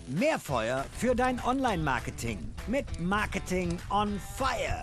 Mehr Feuer für dein Online-Marketing mit Marketing on Fire.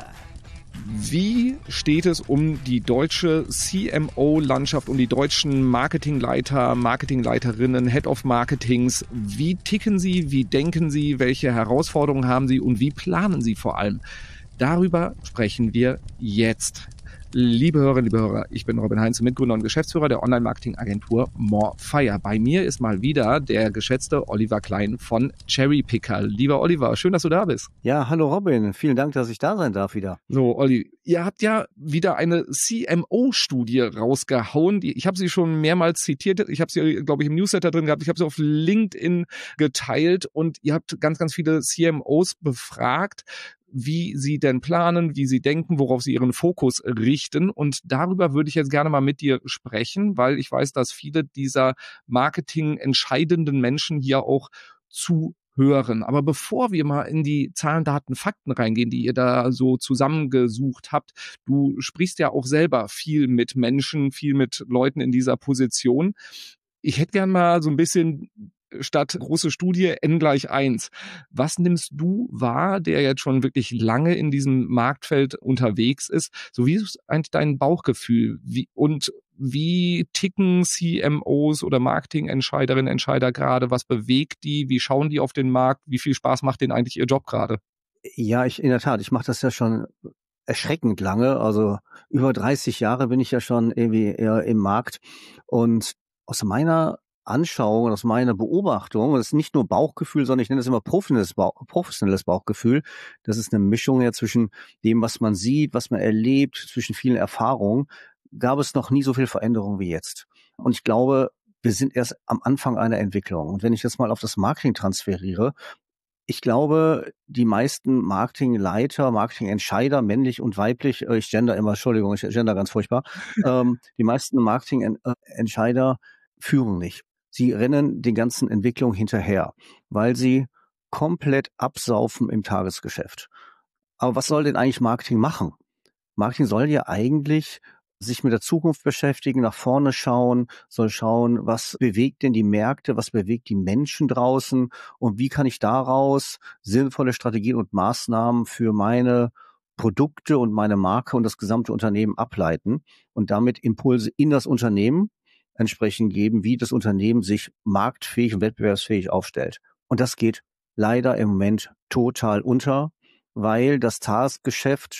Wie steht es um die deutsche CMO-Landschaft, um die deutschen Marketingleiter, Marketingleiterinnen, Head of Marketings? Wie ticken sie, wie denken sie, welche Herausforderungen haben sie und wie planen sie vor allem? Darüber sprechen wir jetzt. Liebe Hörerinnen, liebe Hörer, ich bin Robin Heinze, Mitgründer und Geschäftsführer der Online-Marketing-Agentur More Fire. Bei mir ist mal wieder der geschätzte Oliver Klein von Cherrypicker. Lieber Oliver, schön, dass du da bist. Ja, hallo Robin, vielen Dank, dass ich da sein darf wieder. So, Olli, ihr habt ja wieder eine CMO-Studie rausgehauen. Ich habe sie schon mehrmals zitiert. Ich habe sie, glaube ich, im Newsletter drin gehabt. Ich habe sie auf LinkedIn geteilt und ihr habt ganz, ganz viele CMOs befragt, wie sie denn planen, wie sie denken, worauf sie ihren Fokus richten. Und darüber würde ich jetzt gerne mal mit dir sprechen, weil ich weiß, dass viele dieser Marketing-entscheidenden Menschen hier auch zuhören. Aber bevor wir mal in die Zahlen, Daten, Fakten reingehen, die ihr da so zusammengesucht habt, du sprichst ja auch selber viel mit Menschen, viel mit Leuten in dieser Position. Ich hätte gern mal so ein bisschen statt große Studie N=1. Was nimmst du wahr, der jetzt schon wirklich lange in diesem Marktfeld unterwegs ist? So wie ist eigentlich dein Bauchgefühl? Wie ticken CMOs oder Marketingentscheiderinnen, Entscheider gerade? Was bewegt die? Wie schauen die auf den Markt? Wie viel Spaß macht denen eigentlich ihr Job gerade? Ja, in der Tat, ich mache das ja schon erschreckend lange. Also über 30 Jahre bin ich ja schon irgendwie eher im Markt. Und aus meiner Anschauung, aus meiner Beobachtung, das ist nicht nur Bauchgefühl, sondern ich nenne das immer professionelles Bauchgefühl. Das ist eine Mischung ja zwischen dem, was man sieht, was man erlebt, zwischen vielen Erfahrungen. Gab es noch nie so viel Veränderung wie jetzt. Und ich glaube, wir sind erst am Anfang einer Entwicklung. Und wenn ich das mal auf das Marketing transferiere, ich glaube, die meisten Marketingleiter, Marketingentscheider, männlich und weiblich, ich gender ganz furchtbar, die meisten Marketingentscheider führen nicht. Sie rennen den ganzen Entwicklungen hinterher, weil sie komplett absaufen im Tagesgeschäft. Aber was soll denn eigentlich Marketing machen? Marketing soll ja eigentlich sich mit der Zukunft beschäftigen, nach vorne schauen, soll schauen, was bewegt denn die Märkte, was bewegt die Menschen draußen und wie kann ich daraus sinnvolle Strategien und Maßnahmen für meine Produkte und meine Marke und das gesamte Unternehmen ableiten und damit Impulse in das Unternehmen entsprechend geben, wie das Unternehmen sich marktfähig und wettbewerbsfähig aufstellt. Und das geht leider im Moment total unter, weil das Tagesgeschäft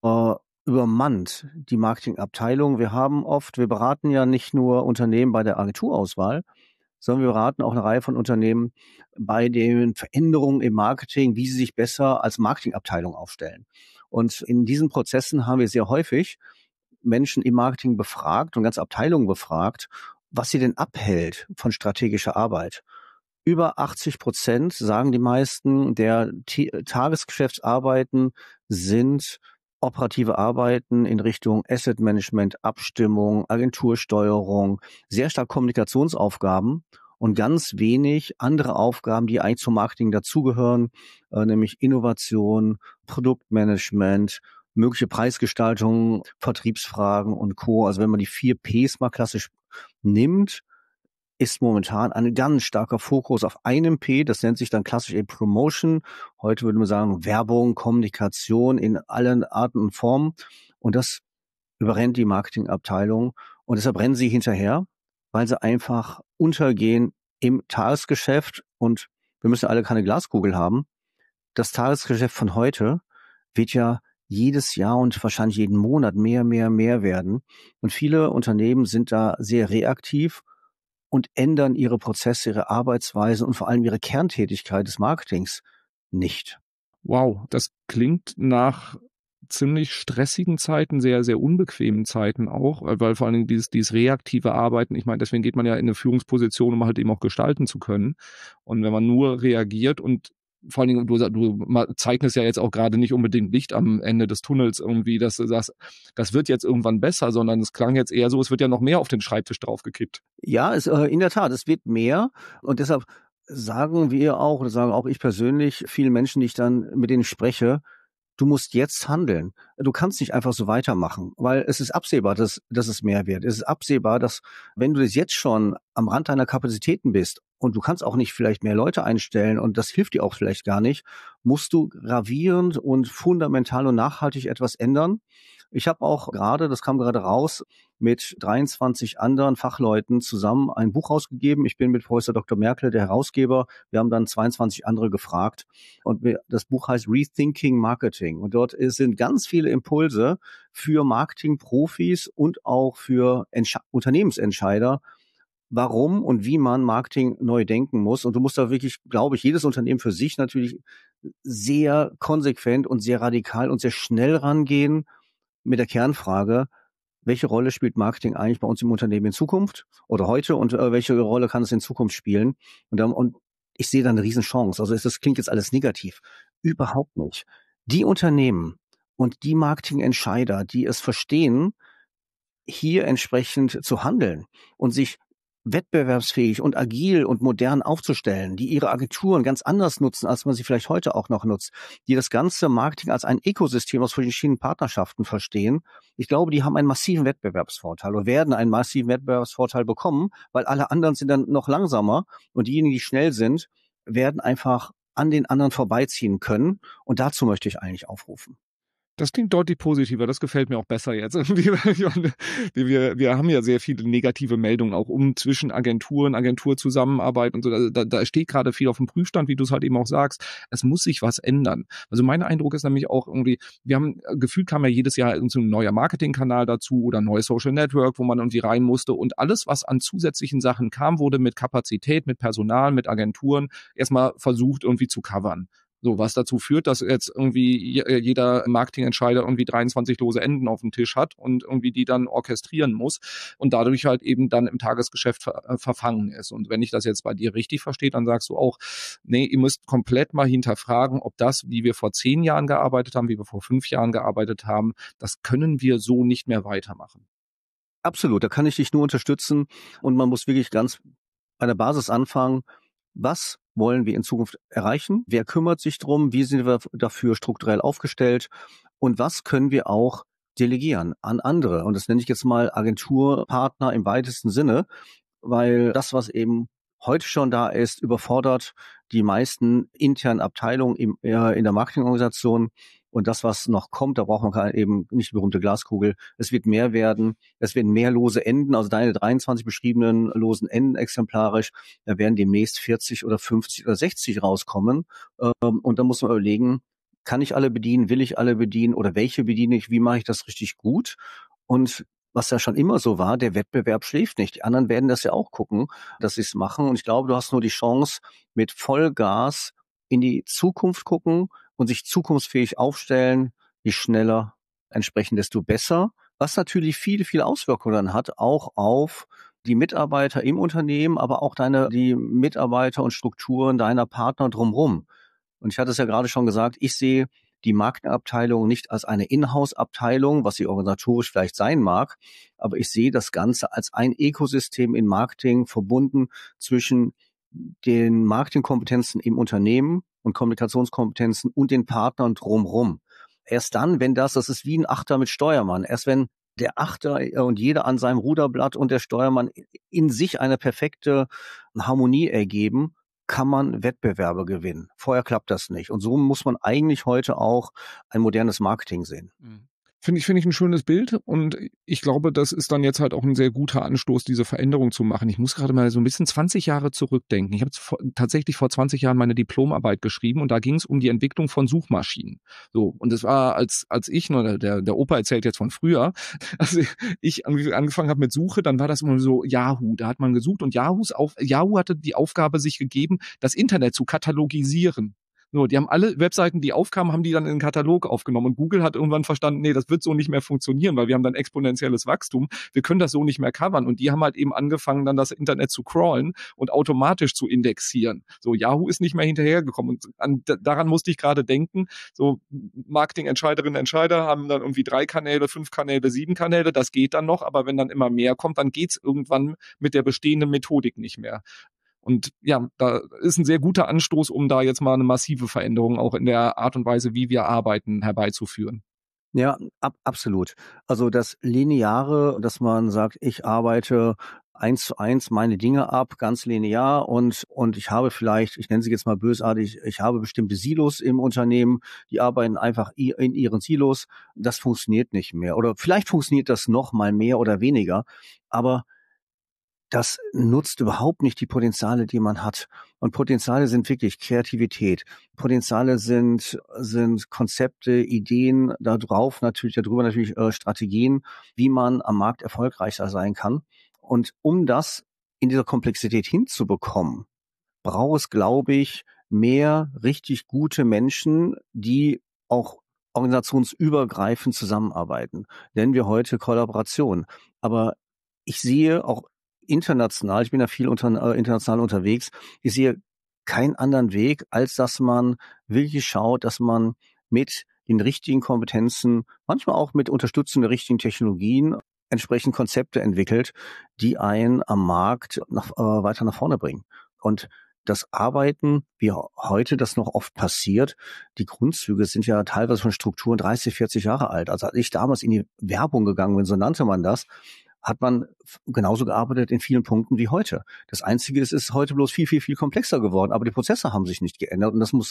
übermannt die Marketingabteilung. Wir beraten ja nicht nur Unternehmen bei der Agenturauswahl, sondern wir beraten auch eine Reihe von Unternehmen bei den Veränderungen im Marketing, wie sie sich besser als Marketingabteilung aufstellen. Und in diesen Prozessen haben wir sehr häufig Menschen im Marketing befragt und ganze Abteilungen befragt, was sie denn abhält von strategischer Arbeit. Über 80%, sagen die meisten, der Tagesgeschäftsarbeiten sind operative Arbeiten in Richtung Asset Management, Abstimmung, Agentursteuerung, sehr stark Kommunikationsaufgaben und ganz wenig andere Aufgaben, die eigentlich zum Marketing dazugehören, nämlich Innovation, Produktmanagement, mögliche Preisgestaltung, Vertriebsfragen und Co. Also wenn man die 4 Ps mal klassisch nimmt, ist momentan ein ganz starker Fokus auf einem P, das nennt sich dann klassisch eben Promotion. Heute würde man sagen Werbung, Kommunikation in allen Arten und Formen. Und das überrennt die Marketingabteilung. Und deshalb rennen sie hinterher, weil sie einfach untergehen im Tagesgeschäft. Und wir müssen alle keine Glaskugel haben. Das Tagesgeschäft von heute wird ja jedes Jahr und wahrscheinlich jeden Monat mehr werden. Und viele Unternehmen sind da sehr reaktiv und ändern ihre Prozesse, ihre Arbeitsweise und vor allem ihre Kerntätigkeit des Marketings nicht. Wow, das klingt nach ziemlich stressigen Zeiten, sehr, sehr unbequemen Zeiten auch, weil vor allem dieses reaktive Arbeiten, ich meine, deswegen geht man ja in eine Führungsposition, um halt eben auch gestalten zu können. Und wenn man nur reagiert und vor allen Dingen, du zeichnest ja jetzt auch gerade nicht unbedingt Licht am Ende des Tunnels irgendwie, dass du sagst, das wird jetzt irgendwann besser, sondern es klang jetzt eher so, es wird ja noch mehr auf den Schreibtisch draufgekippt. Ja, in der Tat, es wird mehr und deshalb sagen wir auch, oder sagen auch ich persönlich, vielen Menschen, die ich dann mit denen spreche, du musst jetzt handeln. Du kannst nicht einfach so weitermachen, weil es ist absehbar, dass es mehr wird. Es ist absehbar, dass wenn du das jetzt schon am Rand deiner Kapazitäten bist und du kannst auch nicht vielleicht mehr Leute einstellen und das hilft dir auch vielleicht gar nicht, musst du gravierend und fundamental und nachhaltig etwas ändern. Ich habe auch gerade, das kam gerade raus, mit 23 anderen Fachleuten zusammen ein Buch rausgegeben. Ich bin mit Professor Dr. Merkel, der Herausgeber. Wir haben dann 22 andere gefragt. Und das Buch heißt Rethinking Marketing. Und dort sind ganz viele Impulse für Marketingprofis und auch für Unternehmensentscheider, warum und wie man Marketing neu denken muss. Und du musst da wirklich, glaube ich, jedes Unternehmen für sich natürlich sehr konsequent und sehr radikal und sehr schnell rangehen mit der Kernfrage, welche Rolle spielt Marketing eigentlich bei uns im Unternehmen in Zukunft oder heute und welche Rolle kann es in Zukunft spielen? Und ich sehe da eine Riesenchance. Also das klingt jetzt alles negativ. Überhaupt nicht. Die Unternehmen und die Marketingentscheider, die es verstehen, hier entsprechend zu handeln und sich wettbewerbsfähig und agil und modern aufzustellen, die ihre Agenturen ganz anders nutzen, als man sie vielleicht heute auch noch nutzt, die das ganze Marketing als ein Ökosystem aus verschiedenen Partnerschaften verstehen. Ich glaube, die haben einen massiven Wettbewerbsvorteil oder werden einen massiven Wettbewerbsvorteil bekommen, weil alle anderen sind dann noch langsamer und diejenigen, die schnell sind, werden einfach an den anderen vorbeiziehen können. Und dazu möchte ich eigentlich aufrufen. Das klingt deutlich positiver, das gefällt mir auch besser jetzt. Wir haben ja sehr viele negative Meldungen auch zwischen Agenturen, Agenturzusammenarbeit und so. Da steht gerade viel auf dem Prüfstand, wie du es halt eben auch sagst. Es muss sich was ändern. Also mein Eindruck ist nämlich auch irgendwie, wir haben gefühlt kam ja jedes Jahr so ein neuer Marketingkanal dazu oder ein neues Social Network, wo man irgendwie rein musste. Und alles, was an zusätzlichen Sachen kam, wurde mit Kapazität, mit Personal, mit Agenturen erstmal versucht irgendwie zu covern. So, was dazu führt, dass jetzt irgendwie jeder Marketingentscheider irgendwie 23 lose Enden auf dem Tisch hat und irgendwie die dann orchestrieren muss und dadurch halt eben dann im Tagesgeschäft verfangen ist. Und wenn ich das jetzt bei dir richtig verstehe, dann sagst du auch, nee, ihr müsst komplett mal hinterfragen, ob das, wie wir vor 10 Jahren gearbeitet haben, wie wir vor 5 Jahren gearbeitet haben, das können wir so nicht mehr weitermachen. Absolut, da kann ich dich nur unterstützen und man muss wirklich ganz bei der Basis anfangen. Was wollen wir in Zukunft erreichen? Wer kümmert sich drum? Wie sind wir dafür strukturell aufgestellt? Und was können wir auch delegieren an andere? Und das nenne ich jetzt mal Agenturpartner im weitesten Sinne, weil das, was eben heute schon da ist, überfordert die meisten internen Abteilungen in der Marketingorganisation. Und das, was noch kommt, da braucht man eben nicht die berühmte Glaskugel. Es wird mehr werden. Es werden mehr lose Enden, also deine 23 beschriebenen losen Enden exemplarisch. Da werden demnächst 40 oder 50 oder 60 rauskommen. Und da muss man überlegen, kann ich alle bedienen? Will ich alle bedienen? Oder welche bediene ich? Wie mache ich das richtig gut? Und was ja schon immer so war, der Wettbewerb schläft nicht. Die anderen werden das ja auch gucken, dass sie es machen. Und ich glaube, du hast nur die Chance, mit Vollgas in die Zukunft gucken und sich zukunftsfähig aufstellen, je schneller entsprechend, desto besser. Was natürlich viele, viele Auswirkungen hat, auch auf die Mitarbeiter im Unternehmen, aber auch die Mitarbeiter und Strukturen deiner Partner drumherum. Und ich hatte es ja gerade schon gesagt, ich sehe die Marketingabteilung nicht als eine Inhouse-Abteilung, was sie organisatorisch vielleicht sein mag, aber ich sehe das Ganze als ein Ökosystem in Marketing verbunden zwischen den Marketingkompetenzen im Unternehmen und Kommunikationskompetenzen und den Partnern drumherum. Erst dann, wenn das ist wie ein Achter mit Steuermann, erst wenn der Achter und jeder an seinem Ruderblatt und der Steuermann in sich eine perfekte Harmonie ergeben, kann man Wettbewerbe gewinnen. Vorher klappt das nicht. Und so muss man eigentlich heute auch ein modernes Marketing sehen. Finde ich ein schönes Bild und ich glaube, das ist dann jetzt halt auch ein sehr guter Anstoß, diese Veränderung zu machen. Ich muss gerade mal so ein bisschen 20 Jahre zurückdenken. Ich habe tatsächlich vor 20 Jahren meine Diplomarbeit geschrieben und da ging es um die Entwicklung von Suchmaschinen. So, und es war, als ich, der Opa erzählt jetzt von früher, als ich angefangen habe mit Suche, dann war das immer so Yahoo, da hat man gesucht und Yahoo hatte die Aufgabe sich gegeben, das Internet zu katalogisieren. So, die haben alle Webseiten, die aufkamen, haben die dann in den Katalog aufgenommen. Und Google hat irgendwann verstanden, nee, das wird so nicht mehr funktionieren, weil wir haben dann exponentielles Wachstum. Wir können das so nicht mehr covern. Und die haben halt eben angefangen, dann das Internet zu crawlen und automatisch zu indexieren. So, Yahoo ist nicht mehr hinterhergekommen. Und daran musste ich gerade denken. So, Marketingentscheiderinnen, Entscheider haben dann irgendwie 3 Kanäle, 5 Kanäle, 7 Kanäle. Das geht dann noch. Aber wenn dann immer mehr kommt, dann geht's irgendwann mit der bestehenden Methodik nicht mehr. Und ja, da ist ein sehr guter Anstoß, um da jetzt mal eine massive Veränderung auch in der Art und Weise, wie wir arbeiten, herbeizuführen. Ja, absolut. Also das Lineare, dass man sagt, ich arbeite 1:1 meine Dinge ab, ganz linear und ich habe vielleicht, ich nenne sie jetzt mal bösartig, ich habe bestimmte Silos im Unternehmen, die arbeiten einfach in ihren Silos. Das funktioniert nicht mehr. Oder vielleicht funktioniert das noch mal mehr oder weniger, aber das nutzt überhaupt nicht die Potenziale, die man hat. Und Potenziale sind wirklich Kreativität. Potenziale sind Konzepte, Ideen, darüber natürlich Strategien, wie man am Markt erfolgreicher sein kann. Und um das in dieser Komplexität hinzubekommen, braucht es, glaube ich, mehr richtig gute Menschen, die auch organisationsübergreifend zusammenarbeiten. Nennen wir heute Kollaboration. Aber ich sehe auch international, ich bin ja viel international unterwegs, ich sehe keinen anderen Weg, als dass man wirklich schaut, dass man mit den richtigen Kompetenzen, manchmal auch mit Unterstützung der richtigen Technologien, entsprechend Konzepte entwickelt, die einen am Markt weiter nach vorne bringen. Und das Arbeiten, wie heute das noch oft passiert, die Grundzüge sind ja teilweise von Strukturen 30, 40 Jahre alt. Also als ich damals in die Werbung gegangen bin, so nannte man das, hat man genauso gearbeitet in vielen Punkten wie heute. Das Einzige ist, es ist heute bloß viel, viel, viel komplexer geworden, aber die Prozesse haben sich nicht geändert und das muss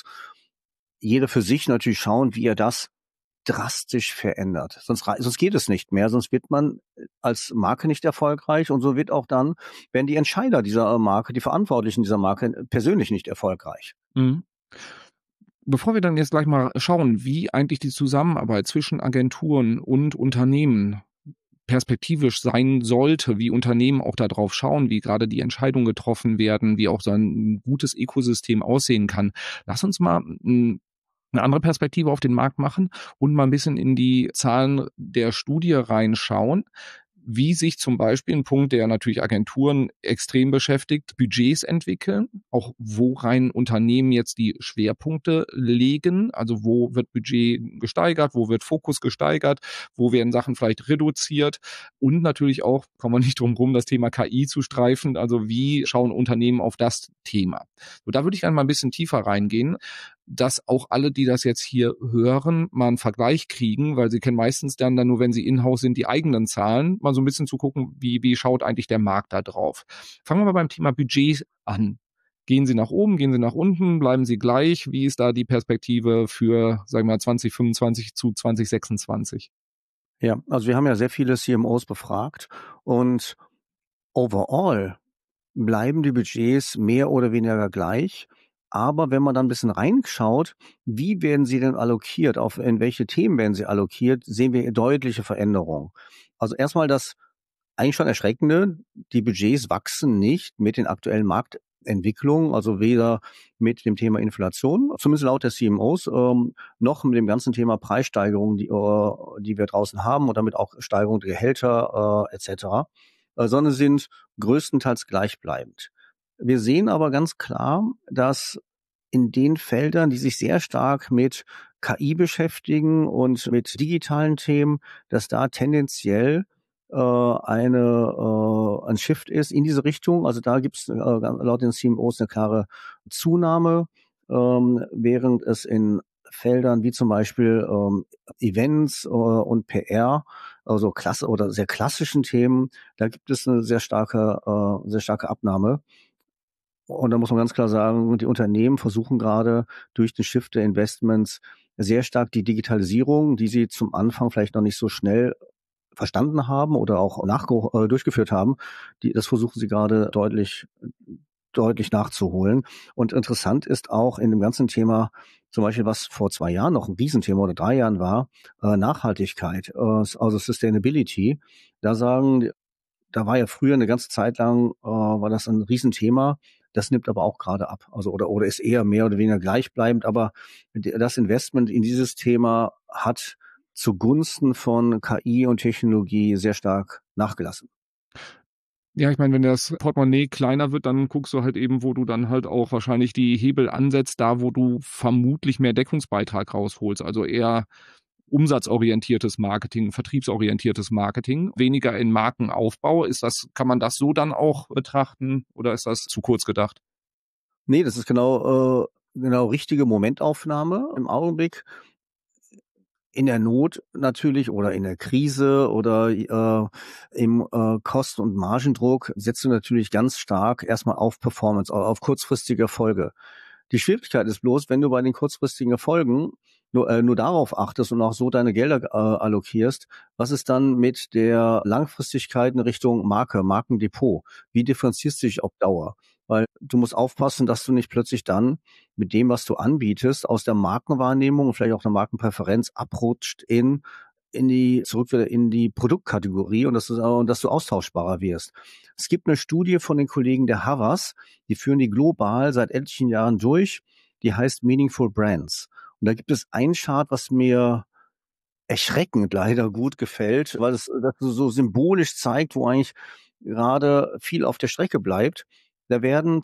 jeder für sich natürlich schauen, wie er das drastisch verändert. Sonst geht es nicht mehr, sonst wird man als Marke nicht erfolgreich und so wird auch dann, werden die Entscheider dieser Marke, die Verantwortlichen dieser Marke persönlich nicht erfolgreich. Mhm. Bevor wir dann jetzt gleich mal schauen, wie eigentlich die Zusammenarbeit zwischen Agenturen und Unternehmen perspektivisch sein sollte, wie Unternehmen auch darauf schauen, wie gerade die Entscheidungen getroffen werden, wie auch so ein gutes Ökosystem aussehen kann. Lass uns mal eine andere Perspektive auf den Markt machen und mal ein bisschen in die Zahlen der Studie reinschauen, wie sich zum Beispiel ein Punkt, der natürlich Agenturen extrem beschäftigt, Budgets entwickeln, auch worein Unternehmen jetzt die Schwerpunkte legen, also wo wird Budget gesteigert, wo wird Fokus gesteigert, wo werden Sachen vielleicht reduziert und natürlich auch, kommen wir nicht drum rum, das Thema KI zu streifen, also wie schauen Unternehmen auf das Thema. So, da würde ich gerne mal ein bisschen tiefer reingehen, dass auch alle, die das jetzt hier hören, mal einen Vergleich kriegen, weil sie kennen meistens dann nur, wenn sie in-house sind, die eigenen Zahlen, mal so ein bisschen zu gucken, wie schaut eigentlich der Markt da drauf. Fangen wir mal beim Thema Budget an. Gehen Sie nach oben, gehen Sie nach unten, bleiben Sie gleich? Wie ist da die Perspektive für, sagen wir mal, 2025 zu 2026? Ja, also wir haben ja sehr viele CMOs befragt und overall bleiben die Budgets mehr oder weniger gleich. Aber wenn man dann ein bisschen reinschaut, wie werden sie denn allokiert, in welche Themen werden sie allokiert, sehen wir deutliche Veränderungen. Also erstmal das eigentlich schon Erschreckende, die Budgets wachsen nicht mit den aktuellen Marktentwicklungen, also weder mit dem Thema Inflation, zumindest laut der CMOs, noch mit dem ganzen Thema Preissteigerung, die wir draußen haben und damit auch Steigerung der Gehälter etc., sondern sind größtenteils gleichbleibend. Wir sehen aber ganz klar, dass in den Feldern, die sich sehr stark mit KI beschäftigen und mit digitalen Themen, dass da tendenziell ein Shift ist in diese Richtung. Also da gibt es laut den CMOs eine klare Zunahme, während es in Feldern wie zum Beispiel Events und PR, also klasse oder sehr klassischen Themen, da gibt es eine sehr starke Abnahme. Und da muss man ganz klar sagen, die Unternehmen versuchen gerade durch den Shift der Investments sehr stark die Digitalisierung, die sie zum Anfang vielleicht noch nicht so schnell verstanden haben oder auch durchgeführt haben, das versuchen sie gerade deutlich nachzuholen. Und interessant ist auch in dem ganzen Thema, zum Beispiel was vor 2 Jahren noch ein Riesenthema oder 3 Jahren war, Nachhaltigkeit, also Sustainability. Da war ja früher eine ganze Zeit lang, war das ein Riesenthema. Das nimmt aber auch gerade ab. Also, oder ist eher mehr oder weniger gleichbleibend. Aber das Investment in dieses Thema hat zugunsten von KI und Technologie sehr stark nachgelassen. Ja, ich meine, wenn das Portemonnaie kleiner wird, dann guckst du halt eben, wo du dann halt auch wahrscheinlich die Hebel ansetzt, da wo du vermutlich mehr Deckungsbeitrag rausholst. Also eher umsatzorientiertes Marketing, vertriebsorientiertes Marketing, weniger in Markenaufbau. Kann man das so dann auch betrachten oder ist das zu kurz gedacht? Nee, das ist genau richtige Momentaufnahme im Augenblick. In der Not natürlich oder in der Krise oder im Kosten- und Margendruck setzt du natürlich ganz stark erstmal auf Performance, auf kurzfristige Erfolge. Die Schwierigkeit ist bloß, wenn du bei den kurzfristigen Erfolgen nur darauf achtest und auch so deine Gelder allokierst, was ist dann mit der Langfristigkeit in Richtung Markendepot? Wie differenzierst du dich auf Dauer? Weil du musst aufpassen, dass du nicht plötzlich dann mit dem, was du anbietest, aus der Markenwahrnehmung und vielleicht auch der Markenpräferenz abrutscht zurück wieder in die Produktkategorie und dass du austauschbarer wirst. Es gibt eine Studie von den Kollegen der Havas, die führen die global seit etlichen Jahren durch, die heißt Meaningful Brands. Und da gibt es ein Chart, was mir erschreckend leider gut gefällt, weil das so symbolisch zeigt, wo eigentlich gerade viel auf der Strecke bleibt. Da werden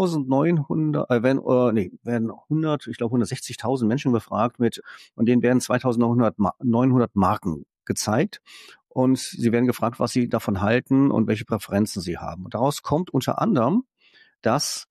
160.000 Menschen befragt und denen werden 2.900 Marken gezeigt. Und sie werden gefragt, was sie davon halten und welche Präferenzen sie haben. Und daraus kommt unter anderem, dass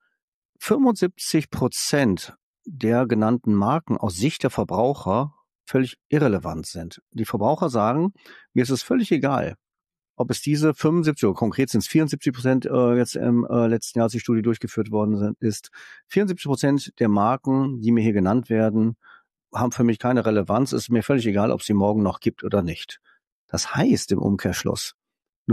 75% der genannten Marken aus Sicht der Verbraucher völlig irrelevant sind. Die Verbraucher sagen, mir ist es völlig egal, ob es diese 75 oder konkret sind es 74% jetzt im letzten Jahr, als die Studie durchgeführt worden ist. 74% der Marken, die mir hier genannt werden, haben für mich keine Relevanz. Es ist mir völlig egal, ob es sie morgen noch gibt oder nicht. Das heißt im Umkehrschluss, nur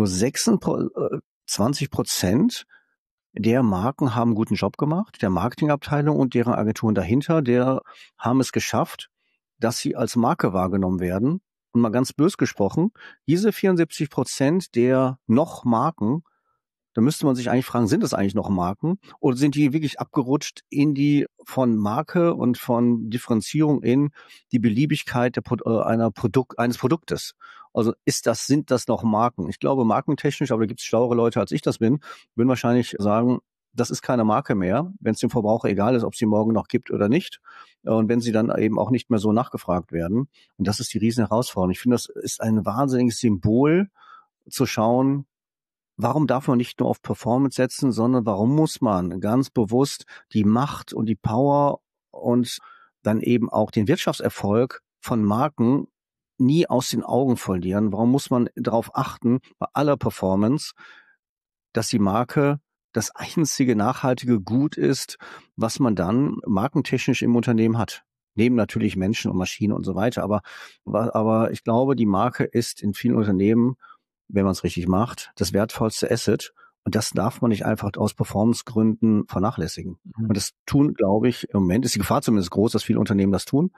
20% der Marken haben einen guten Job gemacht, der Marketingabteilung und deren Agenturen dahinter, haben es geschafft, dass sie als Marke wahrgenommen werden. Und mal ganz bös gesprochen, diese 74% der noch Marken, da müsste man sich eigentlich fragen, sind das eigentlich noch Marken oder sind die wirklich abgerutscht in die von Marke und von Differenzierung in die Beliebigkeit eines Produktes? Also sind das noch Marken? Ich glaube, markentechnisch, aber da gibt es schlauere Leute als ich das bin, würden wahrscheinlich sagen, das ist keine Marke mehr, wenn es dem Verbraucher egal ist, ob sie morgen noch gibt oder nicht. Und wenn sie dann eben auch nicht mehr so nachgefragt werden. Und das ist die riesen Herausforderung. Ich finde, das ist ein wahnsinniges Symbol zu schauen, warum darf man nicht nur auf Performance setzen, sondern warum muss man ganz bewusst die Macht und die Power und dann eben auch den Wirtschaftserfolg von Marken nie aus den Augen verlieren? Warum muss man darauf achten, bei aller Performance, dass die Marke das einzige nachhaltige Gut ist, was man dann markentechnisch im Unternehmen hat? Neben natürlich Menschen und Maschinen und so weiter. Aber ich glaube, die Marke ist in vielen Unternehmen, wenn man es richtig macht, das wertvollste Asset. Und das darf man nicht einfach aus Performancegründen vernachlässigen. Und das tun, glaube ich, im Moment ist die Gefahr zumindest groß, dass viele Unternehmen das tun.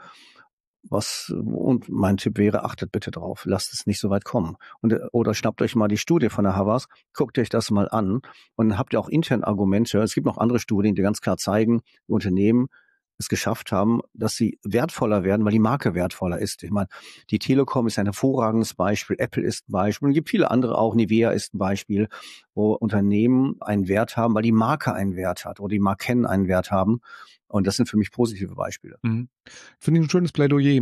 Und mein Tipp wäre, achtet bitte drauf, lasst es nicht so weit kommen. Oder schnappt euch mal die Studie von der Havas, guckt euch das mal an und dann habt ihr auch intern Argumente. Es gibt noch andere Studien, die ganz klar zeigen, wie Unternehmen es geschafft haben, dass sie wertvoller werden, weil die Marke wertvoller ist. Ich meine, die Telekom ist ein hervorragendes Beispiel, Apple ist ein Beispiel, und es gibt viele andere auch, Nivea ist ein Beispiel, wo Unternehmen einen Wert haben, weil die Marke einen Wert hat oder die Marken einen Wert haben. Und das sind für mich positive Beispiele. Finde ich ein schönes Plädoyer.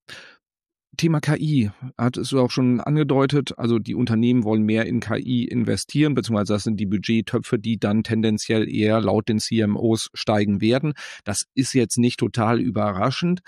Thema KI hat es auch schon angedeutet, also die Unternehmen wollen mehr in KI investieren, beziehungsweise das sind die Budgettöpfe, die dann tendenziell eher laut den CMOs steigen werden. Das ist jetzt nicht total überraschend.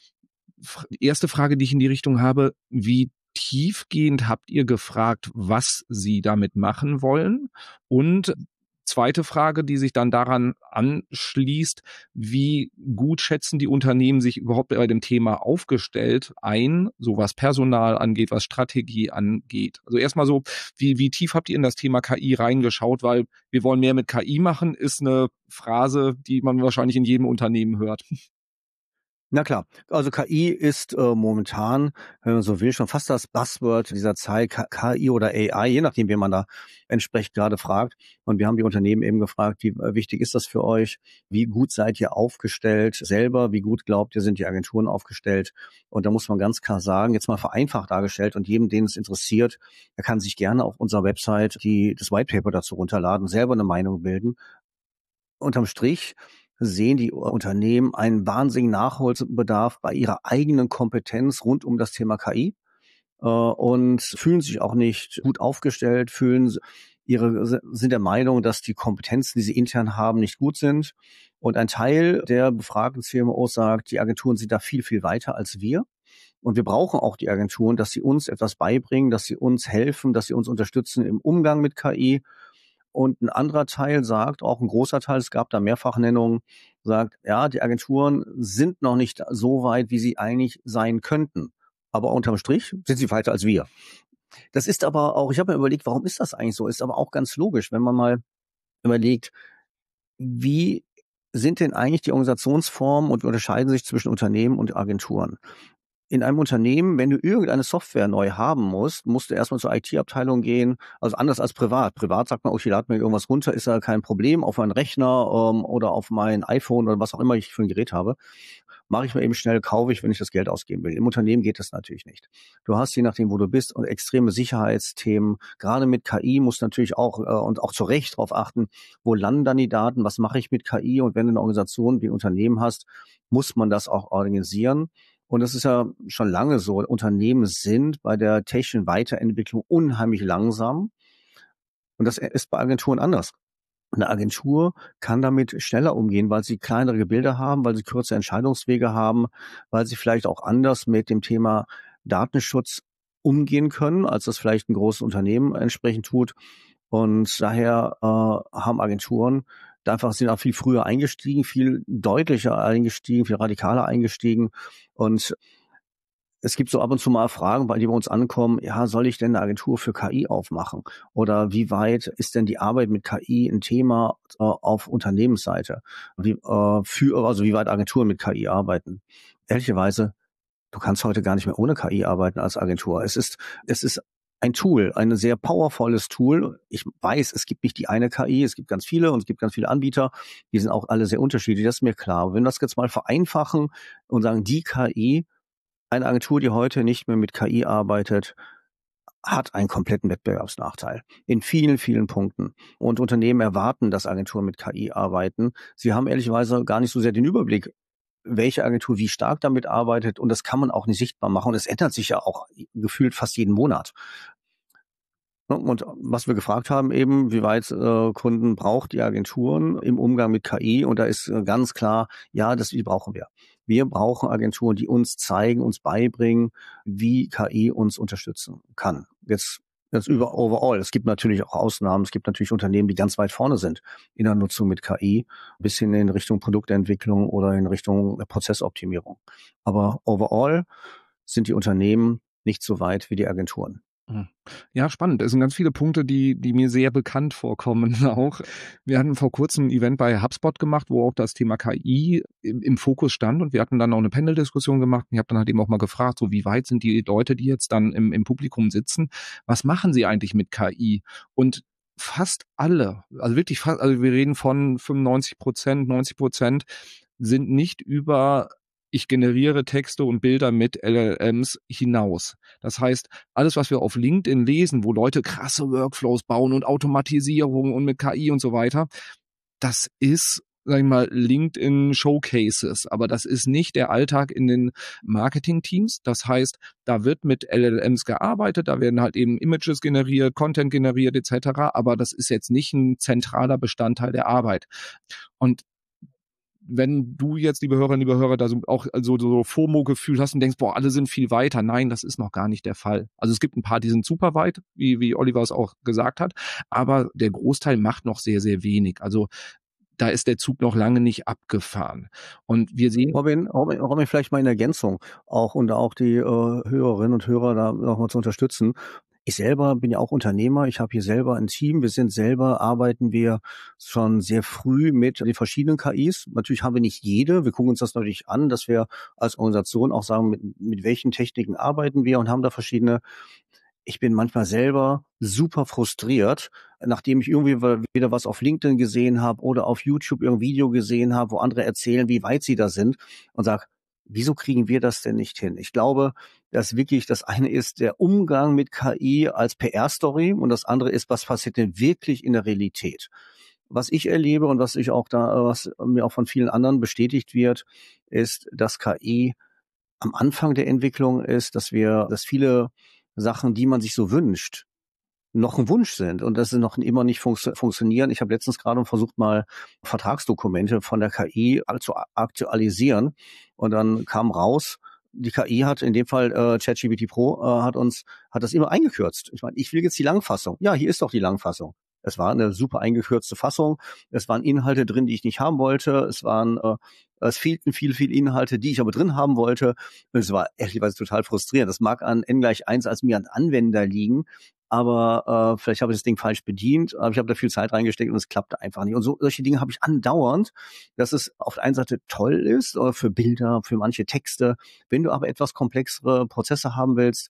Erste Frage, die ich in die Richtung habe, wie tiefgehend habt ihr gefragt, was sie damit machen wollen? Und zweite Frage, die sich dann daran anschließt, wie gut schätzen die Unternehmen sich überhaupt bei dem Thema aufgestellt ein, so was Personal angeht, was Strategie angeht? Also erstmal so, wie tief habt ihr in das Thema KI reingeschaut? Weil wir wollen mehr mit KI machen, ist eine Phrase, die man wahrscheinlich in jedem Unternehmen hört. Na klar, also KI ist momentan, wenn man so will, schon fast das Buzzword dieser Zeit, KI oder AI, je nachdem, wen man da entsprechend gerade fragt. Und wir haben die Unternehmen eben gefragt, wie wichtig ist das für euch? Wie gut seid ihr aufgestellt selber? Wie gut glaubt ihr, sind die Agenturen aufgestellt? Und da muss man ganz klar sagen, jetzt mal vereinfacht dargestellt und jedem, den es interessiert, der kann sich gerne auf unserer Website das White Paper dazu runterladen, selber eine Meinung bilden. Unterm Strich sehen die Unternehmen einen wahnsinnigen Nachholbedarf bei ihrer eigenen Kompetenz rund um das Thema KI und fühlen sich auch nicht gut aufgestellt, sind der Meinung, dass die Kompetenzen, die sie intern haben, nicht gut sind. Und ein Teil der befragten CMOs sagt, die Agenturen sind da viel, viel weiter als wir. Und wir brauchen auch die Agenturen, dass sie uns etwas beibringen, dass sie uns helfen, dass sie uns unterstützen im Umgang mit KI. Und ein anderer Teil sagt, auch ein großer Teil, es gab da Mehrfachnennungen, sagt, ja, die Agenturen sind noch nicht so weit, wie sie eigentlich sein könnten. Aber unterm Strich sind sie weiter als wir. Das ist aber auch, ich habe mir überlegt, warum ist das eigentlich so? Ist aber auch ganz logisch, wenn man mal überlegt, wie sind denn eigentlich die Organisationsformen und unterscheiden sich zwischen Unternehmen und Agenturen? In einem Unternehmen, wenn du irgendeine Software neu haben musst, musst du erstmal zur IT-Abteilung gehen, also anders als privat. Privat sagt man, okay, lad mir irgendwas runter, ist ja kein Problem, auf meinen Rechner oder auf mein iPhone oder was auch immer ich für ein Gerät habe. Mache ich mir eben schnell, kaufe ich, wenn ich das Geld ausgeben will. Im Unternehmen geht das natürlich nicht. Du hast, je nachdem, wo du bist, und extreme Sicherheitsthemen. Gerade mit KI musst du natürlich auch und auch zu Recht darauf achten, wo landen dann die Daten, was mache ich mit KI? Und wenn du eine Organisation wie ein Unternehmen hast, muss man das auch organisieren. Und das ist ja schon lange so. Unternehmen sind bei der technischen Weiterentwicklung unheimlich langsam. Und das ist bei Agenturen anders. Eine Agentur kann damit schneller umgehen, weil sie kleinere Gebilde haben, weil sie kürzere Entscheidungswege haben, weil sie vielleicht auch anders mit dem Thema Datenschutz umgehen können, als das vielleicht ein großes Unternehmen entsprechend tut. Und daher haben Agenturen sind auch viel früher eingestiegen, viel deutlicher eingestiegen, viel radikaler eingestiegen. Und es gibt so ab und zu mal Fragen, die bei uns ankommen, ja, soll ich denn eine Agentur für KI aufmachen? Oder wie weit ist denn die Arbeit mit KI ein Thema auf Unternehmensseite? Wie weit Agenturen mit KI arbeiten? Ehrlicherweise, du kannst heute gar nicht mehr ohne KI arbeiten als Agentur. Es ist ein Tool, ein sehr powervolles Tool. Ich weiß, es gibt nicht die eine KI, es gibt ganz viele und es gibt ganz viele Anbieter. Die sind auch alle sehr unterschiedlich, das ist mir klar. Aber wenn wir das jetzt mal vereinfachen und sagen, die KI, eine Agentur, die heute nicht mehr mit KI arbeitet, hat einen kompletten Wettbewerbsnachteil in vielen, vielen Punkten. Und Unternehmen erwarten, dass Agenturen mit KI arbeiten. Sie haben ehrlicherweise gar nicht so sehr den Überblick, welche Agentur wie stark damit arbeitet. Und das kann man auch nicht sichtbar machen. Und es ändert sich ja auch gefühlt fast jeden Monat. Und was wir gefragt haben eben, wie weit Kunden braucht die Agenturen im Umgang mit KI? Und da ist ganz klar, ja, die brauchen wir. Wir brauchen Agenturen, die uns zeigen, uns beibringen, wie KI uns unterstützen kann. Jetzt overall. Es gibt natürlich auch Ausnahmen. Es gibt natürlich Unternehmen, die ganz weit vorne sind in der Nutzung mit KI, bis hin in Richtung Produktentwicklung oder in Richtung Prozessoptimierung. Aber overall sind die Unternehmen nicht so weit wie die Agenturen. Ja, spannend. Es sind ganz viele Punkte, die mir sehr bekannt vorkommen auch. Wir hatten vor kurzem ein Event bei HubSpot gemacht, wo auch das Thema KI im Fokus stand und wir hatten dann auch eine Panel-Diskussion gemacht. Ich habe dann halt eben auch mal gefragt, so wie weit sind die Leute, die jetzt dann im Publikum sitzen, was machen sie eigentlich mit KI? Und fast alle, also wirklich fast, also wir reden von 95%, 90% sind nicht über ich generiere Texte und Bilder mit LLMs hinaus. Das heißt, alles, was wir auf LinkedIn lesen, wo Leute krasse Workflows bauen und Automatisierung und mit KI und so weiter, das ist, sag ich mal, LinkedIn Showcases, aber das ist nicht der Alltag in den Marketing-Teams. Das heißt, da wird mit LLMs gearbeitet, da werden halt eben Images generiert, Content generiert etc., aber das ist jetzt nicht ein zentraler Bestandteil der Arbeit. Und wenn du jetzt, liebe Hörerinnen, liebe Hörer, da auch so FOMO-Gefühl hast und denkst, boah, alle sind viel weiter. Nein, das ist noch gar nicht der Fall. Also es gibt ein paar, die sind super weit, wie Oliver es auch gesagt hat, aber der Großteil macht noch sehr, sehr wenig. Also da ist der Zug noch lange nicht abgefahren. Und wir sehen... Robin, vielleicht mal in Ergänzung auch die Hörerinnen und Hörer da nochmal zu unterstützen. Ich selber bin ja auch Unternehmer. Ich habe hier selber ein Team. Arbeiten wir schon sehr früh mit den verschiedenen KIs. Natürlich haben wir nicht jede. Wir gucken uns das natürlich an, dass wir als Organisation auch sagen, mit welchen Techniken arbeiten wir und haben da verschiedene. Ich bin manchmal selber super frustriert, nachdem ich irgendwie wieder was auf LinkedIn gesehen habe oder auf YouTube irgendein Video gesehen habe, wo andere erzählen, wie weit sie da sind und sage, wieso kriegen wir das denn nicht hin? Ich glaube, dass wirklich das eine ist der Umgang mit KI als PR-Story und das andere ist, was passiert denn wirklich in der Realität? Was ich erlebe und was ich auch was mir auch von vielen anderen bestätigt wird, ist, dass KI am Anfang der Entwicklung ist, dass viele Sachen, die man sich so wünscht, noch ein Wunsch sind und dass sie noch immer nicht funktionieren. Ich habe letztens gerade versucht, mal Vertragsdokumente von der KI zu aktualisieren und dann kam raus, die KI hat in dem Fall ChatGPT Pro hat das immer eingekürzt. Ich meine, ich will jetzt die Langfassung. Ja, hier ist doch die Langfassung. Es war eine super eingekürzte Fassung. Es waren Inhalte drin, die ich nicht haben wollte. Es fehlten viel Inhalte, die ich aber drin haben wollte. Und es war ehrlicherweise total frustrierend. Das mag an n=1 als mir an Anwender liegen, aber vielleicht habe ich das Ding falsch bedient, aber ich habe da viel Zeit reingesteckt und es klappte einfach nicht. Und solche Dinge habe ich andauernd, dass es auf der einen Seite toll ist, für Bilder, für manche Texte. Wenn du aber etwas komplexere Prozesse haben willst,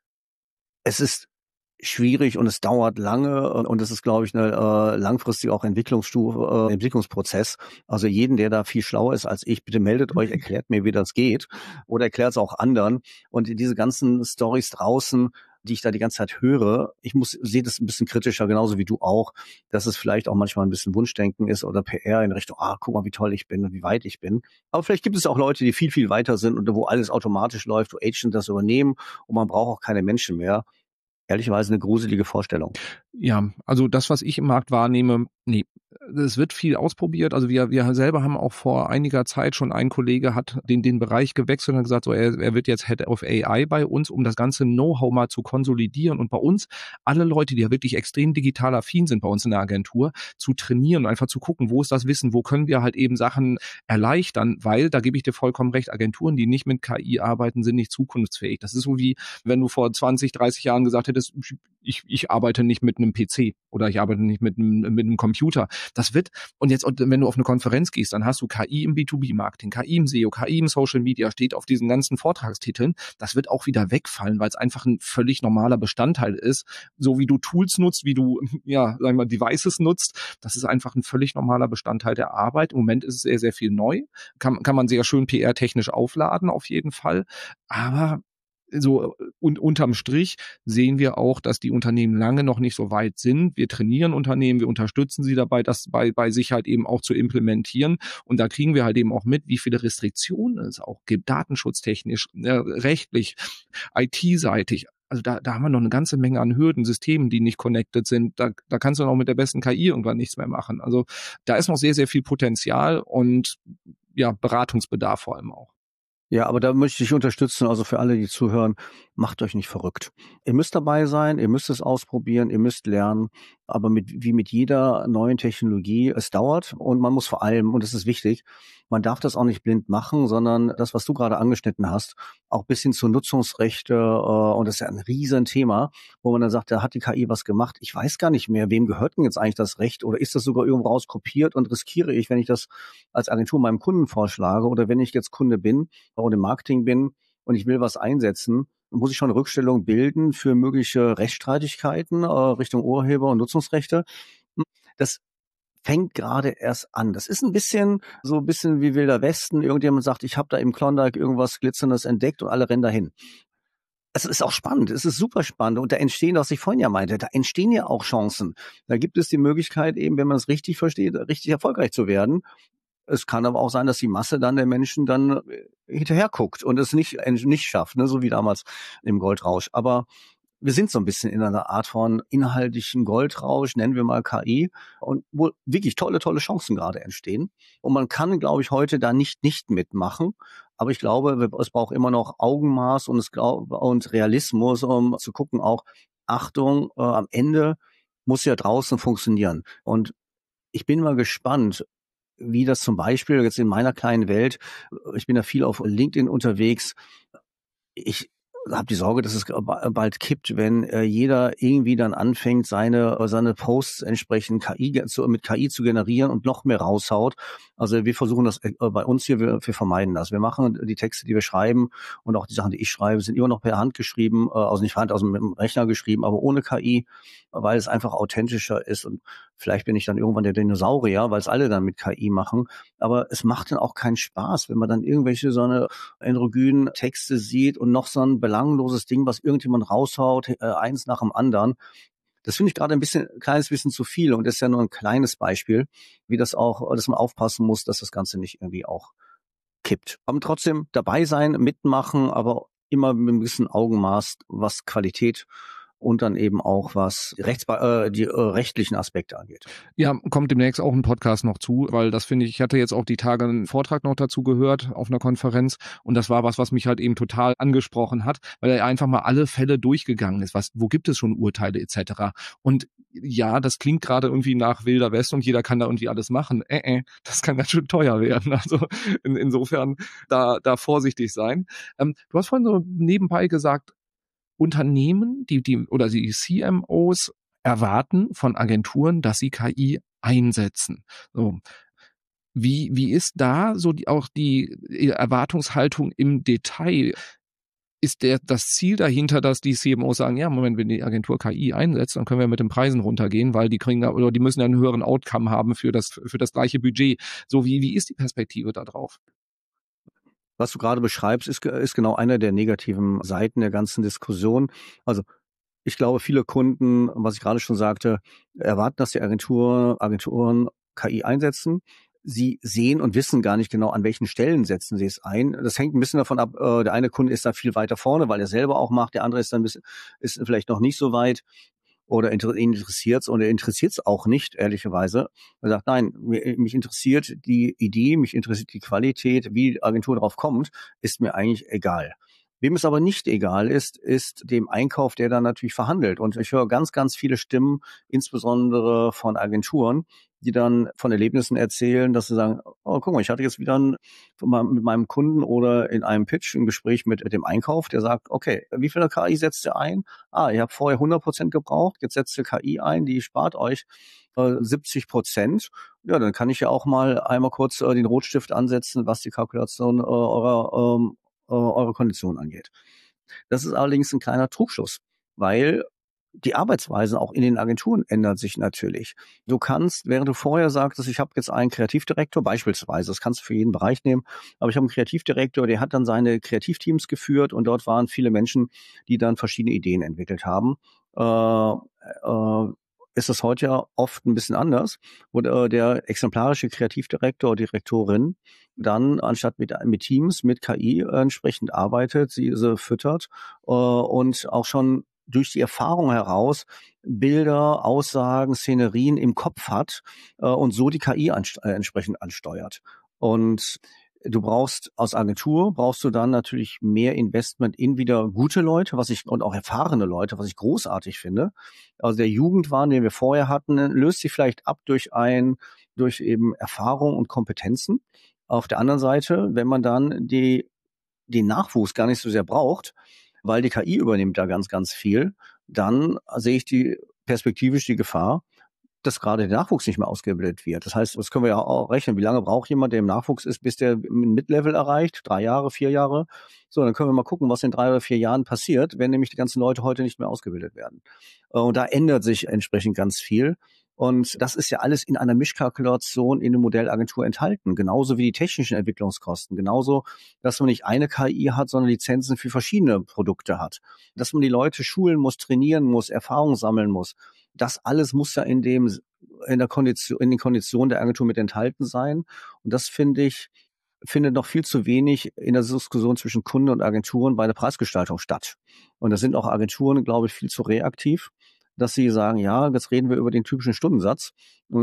es ist schwierig und es dauert lange und es ist, glaube ich, eine langfristig auch Entwicklungsprozess. Also jeden, der da viel schlauer ist als ich, bitte meldet euch, erklärt mir, wie das geht oder erklärt es auch anderen. Und diese ganzen Storys draußen, die ich da die ganze Zeit höre, sehe das ein bisschen kritischer, genauso wie du auch, dass es vielleicht auch manchmal ein bisschen Wunschdenken ist oder PR in Richtung, guck mal, wie toll ich bin und wie weit ich bin. Aber vielleicht gibt es auch Leute, die viel weiter sind und wo alles automatisch läuft, wo Agents das übernehmen und man braucht auch keine Menschen mehr. Ehrlicherweise eine gruselige Vorstellung. Ja, also das, was ich im Markt wahrnehme, nee, es wird viel ausprobiert. Also wir selber haben auch vor einiger Zeit schon, ein Kollege hat den Bereich gewechselt und hat gesagt, so er wird jetzt Head of AI bei uns, um das ganze Know-how mal zu konsolidieren und bei uns alle Leute, die ja wirklich extrem digital affin sind bei uns in der Agentur, zu trainieren und einfach zu gucken, wo ist das Wissen, wo können wir halt eben Sachen erleichtern, weil, da gebe ich dir vollkommen recht, Agenturen, die nicht mit KI arbeiten, sind nicht zukunftsfähig. Das ist so wie, wenn du vor 20, 30 Jahren gesagt hättest, ich arbeite nicht mit einem PC oder ich arbeite nicht mit einem Computer. Das wird, und wenn du auf eine Konferenz gehst, dann hast du KI im B2B-Marketing, KI im SEO, KI im Social Media, steht auf diesen ganzen Vortragstiteln. Das wird auch wieder wegfallen, weil es einfach ein völlig normaler Bestandteil ist. So wie du Tools nutzt, wie du, sagen wir mal, Devices nutzt, das ist einfach ein völlig normaler Bestandteil der Arbeit. Im Moment ist es sehr, sehr viel neu. Kann man sehr schön PR-technisch aufladen, auf jeden Fall. Aber so, und unterm Strich sehen wir auch, dass die Unternehmen lange noch nicht so weit sind. Wir trainieren Unternehmen, wir unterstützen sie dabei, das bei sich halt eben auch zu implementieren. Und da kriegen wir halt eben auch mit, wie viele Restriktionen es auch gibt, datenschutztechnisch, rechtlich, IT-seitig. Also da haben wir noch eine ganze Menge an Hürden, Systemen, die nicht connected sind. Da kannst du noch mit der besten KI irgendwann nichts mehr machen. Also da ist noch sehr, sehr viel Potenzial und ja, Beratungsbedarf vor allem auch. Ja, aber da möchte ich unterstützen, also für alle, die zuhören, macht euch nicht verrückt. Ihr müsst dabei sein, ihr müsst es ausprobieren, ihr müsst lernen, aber wie mit jeder neuen Technologie, es dauert und man muss vor allem, und das ist wichtig, man darf das auch nicht blind machen, sondern das, was du gerade angeschnitten hast, auch bis hin zu Nutzungsrechte, und das ist ja ein Riesenthema, wo man dann sagt, da hat die KI was gemacht. Ich weiß gar nicht mehr, wem gehört denn jetzt eigentlich das Recht oder ist das sogar irgendwo rauskopiert und riskiere ich, wenn ich das als Agentur meinem Kunden vorschlage oder wenn ich jetzt Kunde bin oder im Marketing bin und ich will was einsetzen, muss ich schon eine Rückstellung bilden für mögliche Rechtsstreitigkeiten Richtung Urheber- und Nutzungsrechte. Das fängt gerade erst an. Das ist ein bisschen wie Wilder Westen. Irgendjemand sagt, ich habe da im Klondike irgendwas Glitzerndes entdeckt und alle rennen dahin. Es ist auch spannend, es ist super spannend und da entstehen, was ich vorhin ja meinte, da entstehen ja auch Chancen. Da gibt es die Möglichkeit eben, wenn man es richtig versteht, richtig erfolgreich zu werden. Es kann aber auch sein, dass die Masse dann der Menschen dann hinterher guckt und es nicht schafft, ne, so wie damals im Goldrausch. Aber wir sind so ein bisschen in einer Art von inhaltlichen Goldrausch, nennen wir mal KI, und wo wirklich tolle Chancen gerade entstehen. Und man kann, glaube ich, heute da nicht mitmachen. Aber ich glaube, es braucht immer noch Augenmaß und Realismus, um zu gucken, auch Achtung, am Ende muss ja draußen funktionieren. Und ich bin mal gespannt, wie das zum Beispiel jetzt in meiner kleinen Welt, ich bin da viel auf LinkedIn unterwegs, ich habe die Sorge, dass es bald kippt, wenn jeder irgendwie dann anfängt, seine Posts entsprechend mit KI zu generieren und noch mehr raushaut. Also wir versuchen das bei uns hier, wir vermeiden das. Wir machen die Texte, die wir schreiben und auch die Sachen, die ich schreibe, sind immer noch per Hand geschrieben, also nicht per Hand, mit dem Rechner geschrieben, aber ohne KI, weil es einfach authentischer ist und vielleicht bin ich dann irgendwann der Dinosaurier, weil es alle dann mit KI machen, aber es macht dann auch keinen Spaß, wenn man dann irgendwelche so eine androgynen Texte sieht und noch so ein belangloses Ding, was irgendjemand raushaut, eins nach dem anderen. Das finde ich gerade kleines bisschen zu viel und das ist ja nur ein kleines Beispiel, wie das auch, dass man aufpassen muss, dass das Ganze nicht irgendwie auch kippt. Aber trotzdem dabei sein, mitmachen, aber immer mit einem gewissen Augenmaß, was Qualität und dann eben auch was die rechtlichen Aspekte angeht. Ja, kommt demnächst auch ein Podcast noch zu, weil das finde ich hatte jetzt auch die Tage einen Vortrag noch dazu gehört auf einer Konferenz und das war was mich halt eben total angesprochen hat, weil er einfach mal alle Fälle durchgegangen ist. Wo gibt es schon Urteile etc. Und ja, das klingt gerade irgendwie nach Wilder West und jeder kann da irgendwie alles machen. Das kann ganz schön teuer werden. Also insofern da vorsichtig sein. Du hast vorhin so nebenbei gesagt, Unternehmen, die oder die CMOs erwarten von Agenturen, dass sie KI einsetzen. So. Wie ist da so auch die Erwartungshaltung im Detail? Ist das Ziel dahinter, dass die CMOs sagen, ja, Moment, wenn die Agentur KI einsetzt, dann können wir mit den Preisen runtergehen, weil die müssen ja einen höheren Outcome haben für das gleiche Budget. So, wie ist die Perspektive da drauf? Was du gerade beschreibst, ist genau einer der negativen Seiten der ganzen Diskussion. Also ich glaube, viele Kunden, was ich gerade schon sagte, erwarten, dass die Agenturen KI einsetzen. Sie sehen und wissen gar nicht genau, an welchen Stellen setzen sie es ein. Das hängt ein bisschen davon ab, der eine Kunde ist da viel weiter vorne, weil er selber auch macht, der andere ist ist vielleicht noch nicht so weit. Oder ihn interessiert's und er interessiert's auch nicht, ehrlicherweise. Er sagt, nein, mich interessiert die Idee, mich interessiert die Qualität, wie die Agentur drauf kommt, ist mir eigentlich egal. Wem es aber nicht egal ist dem Einkauf, der dann natürlich verhandelt. Und ich höre ganz, ganz viele Stimmen, insbesondere von Agenturen, die dann von Erlebnissen erzählen, dass sie sagen, oh, guck mal, ich hatte jetzt wieder mit meinem Kunden oder in einem Pitch ein Gespräch mit dem Einkauf, der sagt, okay, wie viel KI setzt ihr ein? Ihr habt vorher 100% gebraucht, jetzt setzt ihr KI ein, die spart euch 70%. Ja, dann kann ich ja auch mal einmal kurz den Rotstift ansetzen, was die Kalkulation eurer Kondition angeht. Das ist allerdings ein kleiner Trugschluss, weil die Arbeitsweise auch in den Agenturen ändert sich natürlich. Du kannst, während du vorher sagtest, ich habe jetzt einen Kreativdirektor, beispielsweise, das kannst du für jeden Bereich nehmen, aber ich habe einen Kreativdirektor, der hat dann seine Kreativteams geführt und dort waren viele Menschen, die dann verschiedene Ideen entwickelt haben. Ist es heute ja oft ein bisschen anders, wo der exemplarische Kreativdirektor oder Direktorin dann anstatt mit Teams, mit KI entsprechend arbeitet, sie füttert und auch schon durch die Erfahrung heraus Bilder, Aussagen, Szenerien im Kopf hat und so die KI entsprechend ansteuert. Und brauchst du dann natürlich mehr Investment in wieder gute Leute, und auch erfahrene Leute, was ich großartig finde. Also der Jugendwahn, den wir vorher hatten, löst sich vielleicht ab durch eben Erfahrung und Kompetenzen. Auf der anderen Seite, wenn man dann den Nachwuchs gar nicht so sehr braucht, weil die KI übernimmt da ganz, ganz viel, dann sehe ich perspektivisch die Gefahr, dass gerade der Nachwuchs nicht mehr ausgebildet wird. Das heißt, das können wir ja auch rechnen. Wie lange braucht jemand, der im Nachwuchs ist, bis der ein Mid-Level erreicht? 3 Jahre, 4 Jahre? So, dann können wir mal gucken, was in 3 oder 4 Jahren passiert, wenn nämlich die ganzen Leute heute nicht mehr ausgebildet werden. Und da ändert sich entsprechend ganz viel. Und das ist ja alles in einer Mischkalkulation in der Modellagentur enthalten. Genauso wie die technischen Entwicklungskosten. Genauso, dass man nicht eine KI hat, sondern Lizenzen für verschiedene Produkte hat. Dass man die Leute schulen muss, trainieren muss, Erfahrung sammeln muss. Das alles muss ja in den Konditionen der Agentur mit enthalten sein. Und das findet noch viel zu wenig in der Diskussion zwischen Kunden und Agenturen bei der Preisgestaltung statt. Und da sind auch Agenturen, glaube ich, viel zu reaktiv, dass sie sagen, ja, jetzt reden wir über den typischen Stundensatz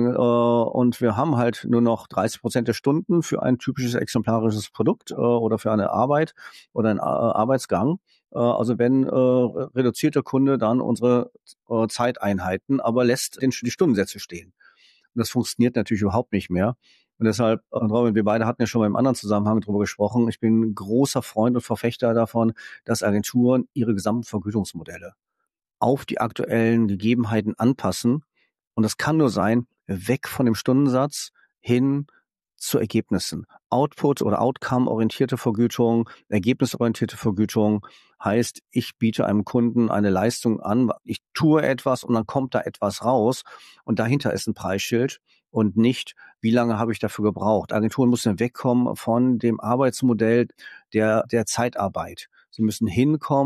und wir haben halt nur noch 30% der Stunden für ein typisches exemplarisches Produkt oder für eine Arbeit oder einen Arbeitsgang. Also wenn reduziert der Kunde dann unsere Zeiteinheiten, aber lässt die Stundensätze stehen. Und das funktioniert natürlich überhaupt nicht mehr. Und deshalb, Robin, wir beide hatten ja schon mal im anderen Zusammenhang darüber gesprochen, ich bin ein großer Freund und Verfechter davon, dass Agenturen ihre gesamten Vergütungsmodelle auf die aktuellen Gegebenheiten anpassen. Und das kann nur sein, weg von dem Stundensatz hin zu Ergebnissen. Output- oder Outcome-orientierte Vergütung, ergebnisorientierte Vergütung heißt, ich biete einem Kunden eine Leistung an, ich tue etwas und dann kommt da etwas raus und dahinter ist ein Preisschild und nicht, wie lange habe ich dafür gebraucht. Agenturen müssen wegkommen von dem Arbeitsmodell der Zeitarbeit. Sie müssen hinkommen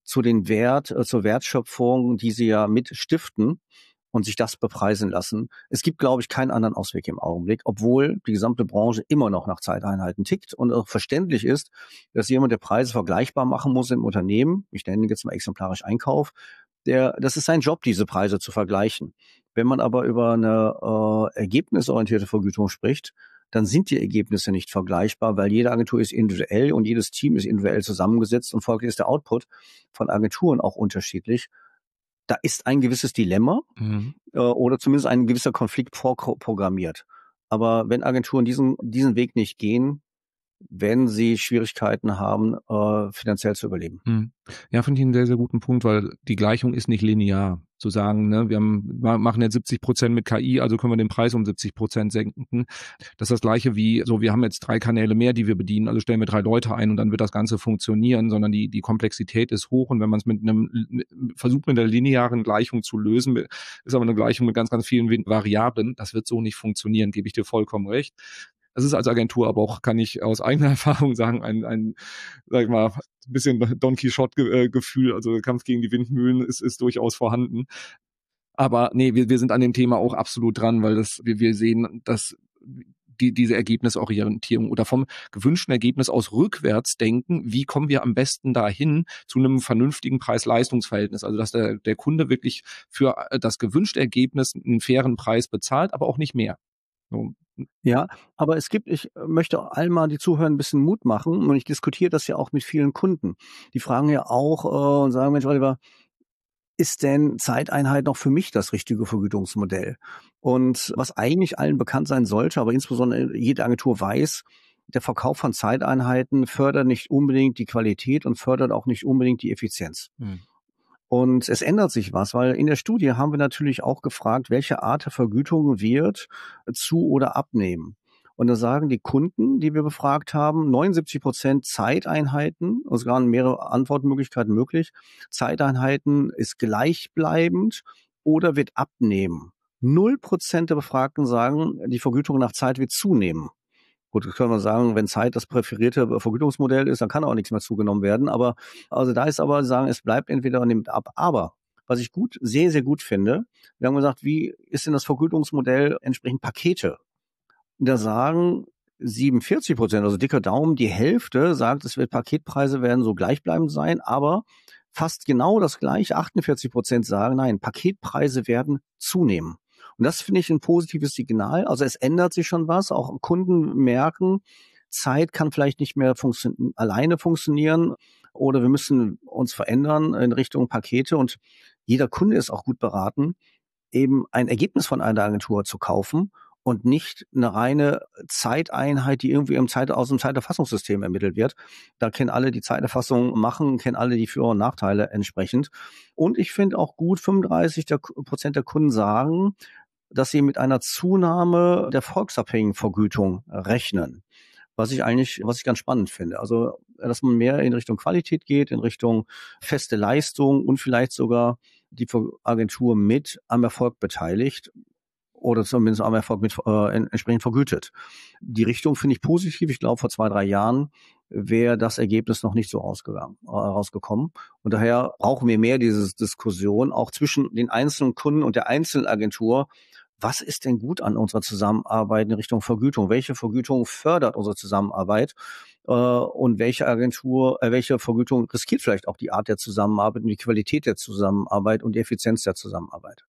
zur Wertschöpfung, die sie ja mit stiften und sich das bepreisen lassen. Es gibt, glaube ich, keinen anderen Ausweg im Augenblick, obwohl die gesamte Branche immer noch nach Zeiteinheiten tickt und auch verständlich ist, dass jemand, der Preise vergleichbar machen muss im Unternehmen, ich nenne jetzt mal exemplarisch Einkauf, das ist sein Job, diese Preise zu vergleichen. Wenn man aber über eine ergebnisorientierte Vergütung spricht, dann sind die Ergebnisse nicht vergleichbar, weil jede Agentur ist individuell und jedes Team ist individuell zusammengesetzt und folglich ist der Output von Agenturen auch unterschiedlich. Da ist ein gewisses Dilemma oder zumindest ein gewisser Konflikt vorprogrammiert. Aber wenn Agenturen diesen Weg nicht gehen, werden sie Schwierigkeiten haben, finanziell zu überleben. Ja, finde ich einen sehr, sehr guten Punkt, weil die Gleichung ist nicht linear. Zu sagen, ne, wir machen jetzt 70% mit KI, also können wir den Preis um 70% senken. Das ist das Gleiche wie, so, wir haben jetzt 3 Kanäle mehr, die wir bedienen, also stellen wir 3 Leute ein und dann wird das Ganze funktionieren, sondern die Komplexität ist hoch und wenn man es versucht mit einer linearen Gleichung zu lösen, ist aber eine Gleichung mit ganz, ganz vielen Variablen, das wird so nicht funktionieren, gebe ich dir vollkommen recht. Das ist als Agentur aber auch, kann ich aus eigener Erfahrung sagen, ein sag ich mal, bisschen Don Quixote-Gefühl, also Kampf gegen die Windmühlen ist durchaus vorhanden. Aber nee, wir sind an dem Thema auch absolut dran, weil wir sehen, dass diese Ergebnisorientierung oder vom gewünschten Ergebnis aus rückwärts denken, wie kommen wir am besten dahin zu einem vernünftigen Preis-Leistungs-Verhältnis, also dass der Kunde wirklich für das gewünschte Ergebnis einen fairen Preis bezahlt, aber auch nicht mehr. So. Ja, aber ich möchte allen mal die Zuhörer ein bisschen Mut machen und ich diskutiere das ja auch mit vielen Kunden. Die fragen ja auch und sagen, Mensch, Oliver, ist denn Zeiteinheit noch für mich das richtige Vergütungsmodell? Und was eigentlich allen bekannt sein sollte, aber insbesondere jede Agentur weiß, der Verkauf von Zeiteinheiten fördert nicht unbedingt die Qualität und fördert auch nicht unbedingt die Effizienz. Und es ändert sich was, weil in der Studie haben wir natürlich auch gefragt, welche Art der Vergütung wird zu- oder abnehmen. Und da sagen die Kunden, die wir befragt haben, 79% Zeiteinheiten, also waren mehrere Antwortmöglichkeiten möglich. Zeiteinheiten ist gleichbleibend oder wird abnehmen. 0% der Befragten sagen, die Vergütung nach Zeit wird zunehmen. Gut, das können wir sagen, wenn Zeit das präferierte Vergütungsmodell ist, dann kann auch nichts mehr zugenommen werden. Aber also da ist aber sagen, es bleibt entweder und nimmt ab. Aber was ich sehr, sehr gut finde, wir haben gesagt, wie ist denn das Vergütungsmodell entsprechend Pakete? Da sagen 47%, also dicker Daumen, die Hälfte sagt, Paketpreise werden so gleichbleibend sein, aber fast genau das gleiche, 48% sagen, nein, Paketpreise werden zunehmen. Und das finde ich ein positives Signal. Also es ändert sich schon was. Auch Kunden merken, Zeit kann vielleicht nicht mehr alleine funktionieren oder wir müssen uns verändern in Richtung Pakete. Und jeder Kunde ist auch gut beraten, eben ein Ergebnis von einer Agentur zu kaufen und nicht eine reine Zeiteinheit, die irgendwie aus dem Zeiterfassungssystem ermittelt wird. Da kennen alle, die Zeiterfassung machen, kennen alle die Für- und Nachteile entsprechend. Und ich finde auch gut, 35% der Kunden sagen, dass sie mit einer Zunahme der volksabhängigen Vergütung rechnen. Was ich ganz spannend finde. Also, dass man mehr in Richtung Qualität geht, in Richtung feste Leistung und vielleicht sogar die Agentur mit am Erfolg beteiligt oder zumindest am Erfolg mit entsprechend vergütet. Die Richtung finde ich positiv. Ich glaube, vor 2-3 Jahren wäre das Ergebnis noch nicht so rausgekommen. Und daher brauchen wir mehr diese Diskussion auch zwischen den einzelnen Kunden und der einzelnen Agentur. Was ist denn gut an unserer Zusammenarbeit in Richtung Vergütung? Welche Vergütung fördert unsere Zusammenarbeit? Und welche Vergütung riskiert vielleicht auch die Art der Zusammenarbeit und die Qualität der Zusammenarbeit und die Effizienz der Zusammenarbeit?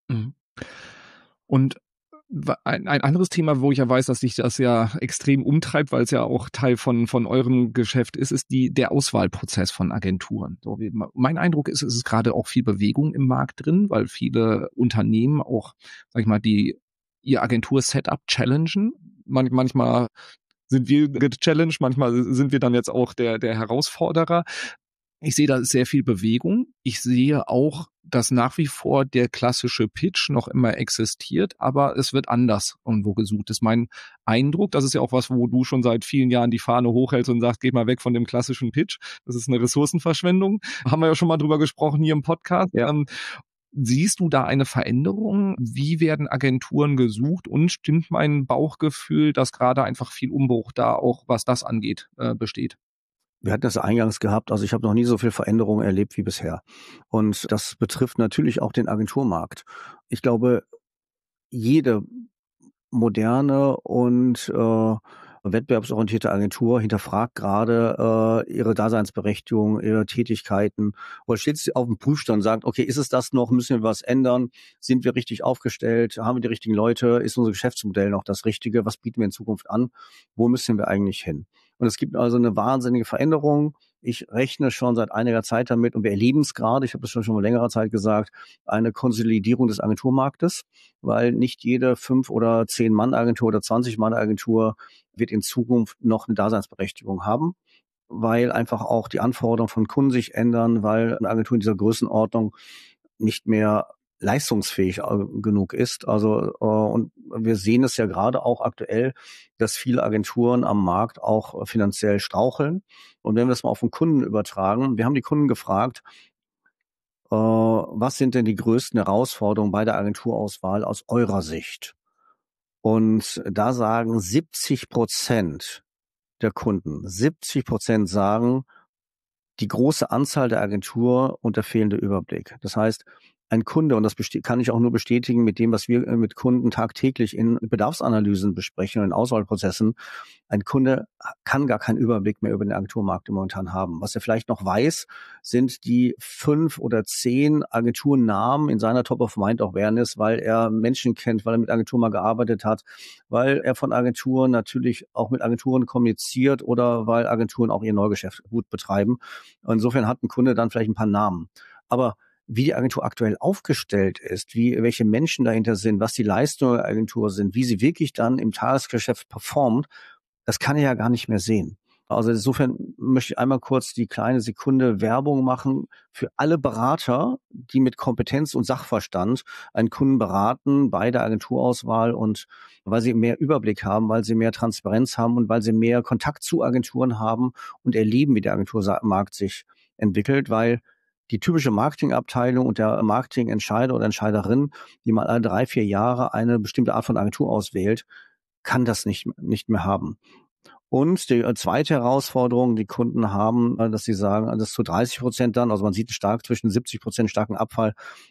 Und ein anderes Thema, wo ich ja weiß, dass sich das ja extrem umtreibt, weil es ja auch Teil von eurem Geschäft ist der Auswahlprozess von Agenturen. So, mein Eindruck ist, es ist gerade auch viel Bewegung im Markt drin, weil viele Unternehmen auch, sag ich mal, ihr Agentur-Setup challengen. Manchmal sind wir gechallenged, manchmal sind wir dann jetzt auch der Herausforderer. Ich sehe da sehr viel Bewegung. Ich sehe auch, dass nach wie vor der klassische Pitch noch immer existiert, aber es wird anders irgendwo gesucht. Das ist mein Eindruck. Das ist ja auch was, wo du schon seit vielen Jahren die Fahne hochhältst und sagst, geht mal weg von dem klassischen Pitch. Das ist eine Ressourcenverschwendung. Haben wir ja schon mal drüber gesprochen hier im Podcast. Ja. Siehst du da eine Veränderung? Wie werden Agenturen gesucht? Und stimmt mein Bauchgefühl, dass gerade einfach viel Umbruch da auch, was das angeht, besteht? Wir hatten das eingangs gehabt, also ich habe noch nie so viel Veränderung erlebt wie bisher. Und das betrifft natürlich auch den Agenturmarkt. Ich glaube, jede moderne und wettbewerbsorientierte Agentur hinterfragt gerade ihre Daseinsberechtigung, ihre Tätigkeiten oder steht sie auf dem Prüfstand und sagt, okay, ist es das noch, müssen wir was ändern, sind wir richtig aufgestellt, haben wir die richtigen Leute, ist unser Geschäftsmodell noch das Richtige, was bieten wir in Zukunft an, wo müssen wir eigentlich hin? Und es gibt also eine wahnsinnige Veränderung. Ich rechne schon seit einiger Zeit damit und wir erleben es gerade, ich habe das schon vor längerer Zeit gesagt, eine Konsolidierung des Agenturmarktes, weil nicht jede 5 oder 10 Mann Agentur oder 20 Mann Agentur wird in Zukunft noch eine Daseinsberechtigung haben, weil einfach auch die Anforderungen von Kunden sich ändern, weil eine Agentur in dieser Größenordnung nicht mehr leistungsfähig genug ist. Also und wir sehen es ja gerade auch aktuell, dass viele Agenturen am Markt auch finanziell straucheln. Und wenn wir es mal auf den Kunden übertragen, wir haben die Kunden gefragt, was sind denn die größten Herausforderungen bei der Agenturauswahl aus eurer Sicht? Und da sagen 70% der Kunden, 70% sagen, die große Anzahl der Agentur und der fehlende Überblick. Das heißt, ein Kunde, und das kann ich auch nur bestätigen mit dem, was wir mit Kunden tagtäglich in Bedarfsanalysen besprechen und in Auswahlprozessen, ein Kunde kann gar keinen Überblick mehr über den Agenturmarkt momentan haben. Was er vielleicht noch weiß, sind die 5 oder 10 Agenturnamen in seiner Top-of-Mind-Awareness, weil er Menschen kennt, weil er mit Agenturen mal gearbeitet hat, weil er von Agenturen natürlich auch mit Agenturen kommuniziert oder weil Agenturen auch ihr Neugeschäft gut betreiben. Insofern hat ein Kunde dann vielleicht ein paar Namen. Aber wie die Agentur aktuell aufgestellt ist, welche Menschen dahinter sind, was die Leistungen der Agentur sind, wie sie wirklich dann im Tagesgeschäft performt, das kann er ja gar nicht mehr sehen. Also insofern möchte ich einmal kurz die kleine Sekunde Werbung machen für alle Berater, die mit Kompetenz und Sachverstand einen Kunden beraten bei der Agenturauswahl und weil sie mehr Überblick haben, weil sie mehr Transparenz haben und weil sie mehr Kontakt zu Agenturen haben und erleben, wie der Agenturmarkt sich entwickelt, weil die typische Marketingabteilung und der Marketingentscheider oder Entscheiderin, die mal alle 3, 4 Jahre eine bestimmte Art von Agentur auswählt, kann das nicht mehr haben. Und die zweite Herausforderung, die Kunden haben, dass sie sagen, das zu 30% dann, also man sieht stark zwischen 70% starken Abfall,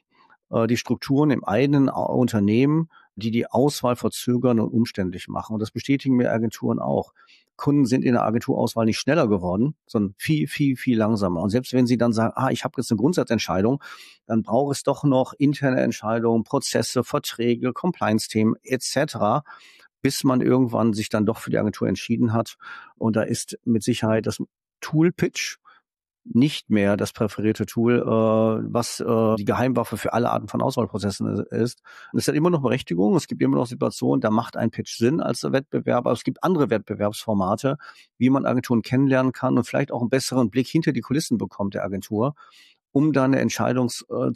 die Strukturen im eigenen Unternehmen, die Auswahl verzögern und umständlich machen. Und das bestätigen mir Agenturen auch. Kunden sind in der Agenturauswahl nicht schneller geworden, sondern viel, viel, viel langsamer. Und selbst wenn sie dann sagen, ich habe jetzt eine Grundsatzentscheidung, dann braucht es doch noch interne Entscheidungen, Prozesse, Verträge, Compliance-Themen etc., bis man irgendwann sich dann doch für die Agentur entschieden hat. Und da ist mit Sicherheit das Tool-Pitch nicht mehr das präferierte Tool, was die Geheimwaffe für alle Arten von Auswahlprozessen ist. Und es hat immer noch Berechtigung, es gibt immer noch Situationen, da macht ein Pitch Sinn als Wettbewerb, aber es gibt andere Wettbewerbsformate, wie man Agenturen kennenlernen kann und vielleicht auch einen besseren Blick hinter die Kulissen bekommt der Agentur, um dann eine Entscheidung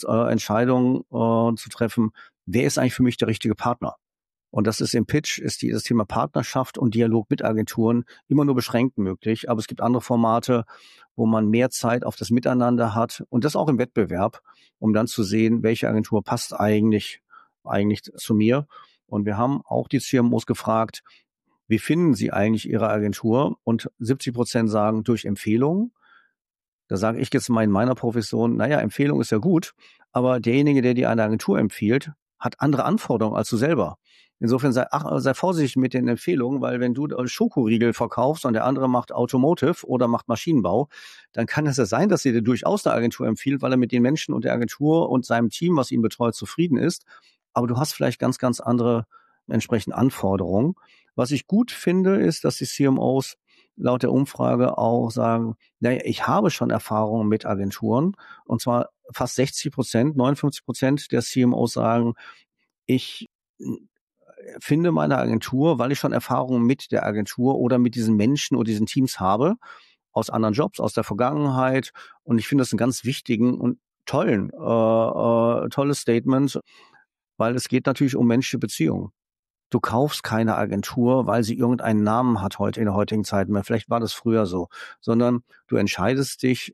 zu treffen, wer ist eigentlich für mich der richtige Partner? Und das ist im Pitch, ist das Thema Partnerschaft und Dialog mit Agenturen immer nur beschränkt möglich. Aber es gibt andere Formate, wo man mehr Zeit auf das Miteinander hat und das auch im Wettbewerb, um dann zu sehen, welche Agentur passt eigentlich zu mir. Und wir haben auch die CMOs gefragt, wie finden Sie eigentlich Ihre Agentur? Und 70% sagen durch Empfehlungen. Da sage ich jetzt mal in meiner Profession, Empfehlung ist ja gut, aber derjenige, der dir eine Agentur empfiehlt, hat andere Anforderungen als du selber. Insofern sei vorsichtig mit den Empfehlungen, weil wenn du Schokoriegel verkaufst und der andere macht Automotive oder macht Maschinenbau, dann kann es ja sein, dass er dir durchaus eine Agentur empfiehlt, weil er mit den Menschen und der Agentur und seinem Team, was ihn betreut, zufrieden ist. Aber du hast vielleicht ganz, ganz andere entsprechende Anforderungen. Was ich gut finde, ist, dass die CMOs laut der Umfrage auch sagen, ich habe schon Erfahrungen mit Agenturen und zwar fast 60%, 59% der CMOs sagen, ich finde meine Agentur, weil ich schon Erfahrungen mit der Agentur oder mit diesen Menschen oder diesen Teams habe, aus anderen Jobs, aus der Vergangenheit. Und ich finde das einen ganz wichtigen und tolles Statement, weil es geht natürlich um menschliche Beziehungen. Du kaufst keine Agentur, weil sie irgendeinen Namen hat heute in der heutigen Zeit mehr. Vielleicht war das früher so, sondern du entscheidest dich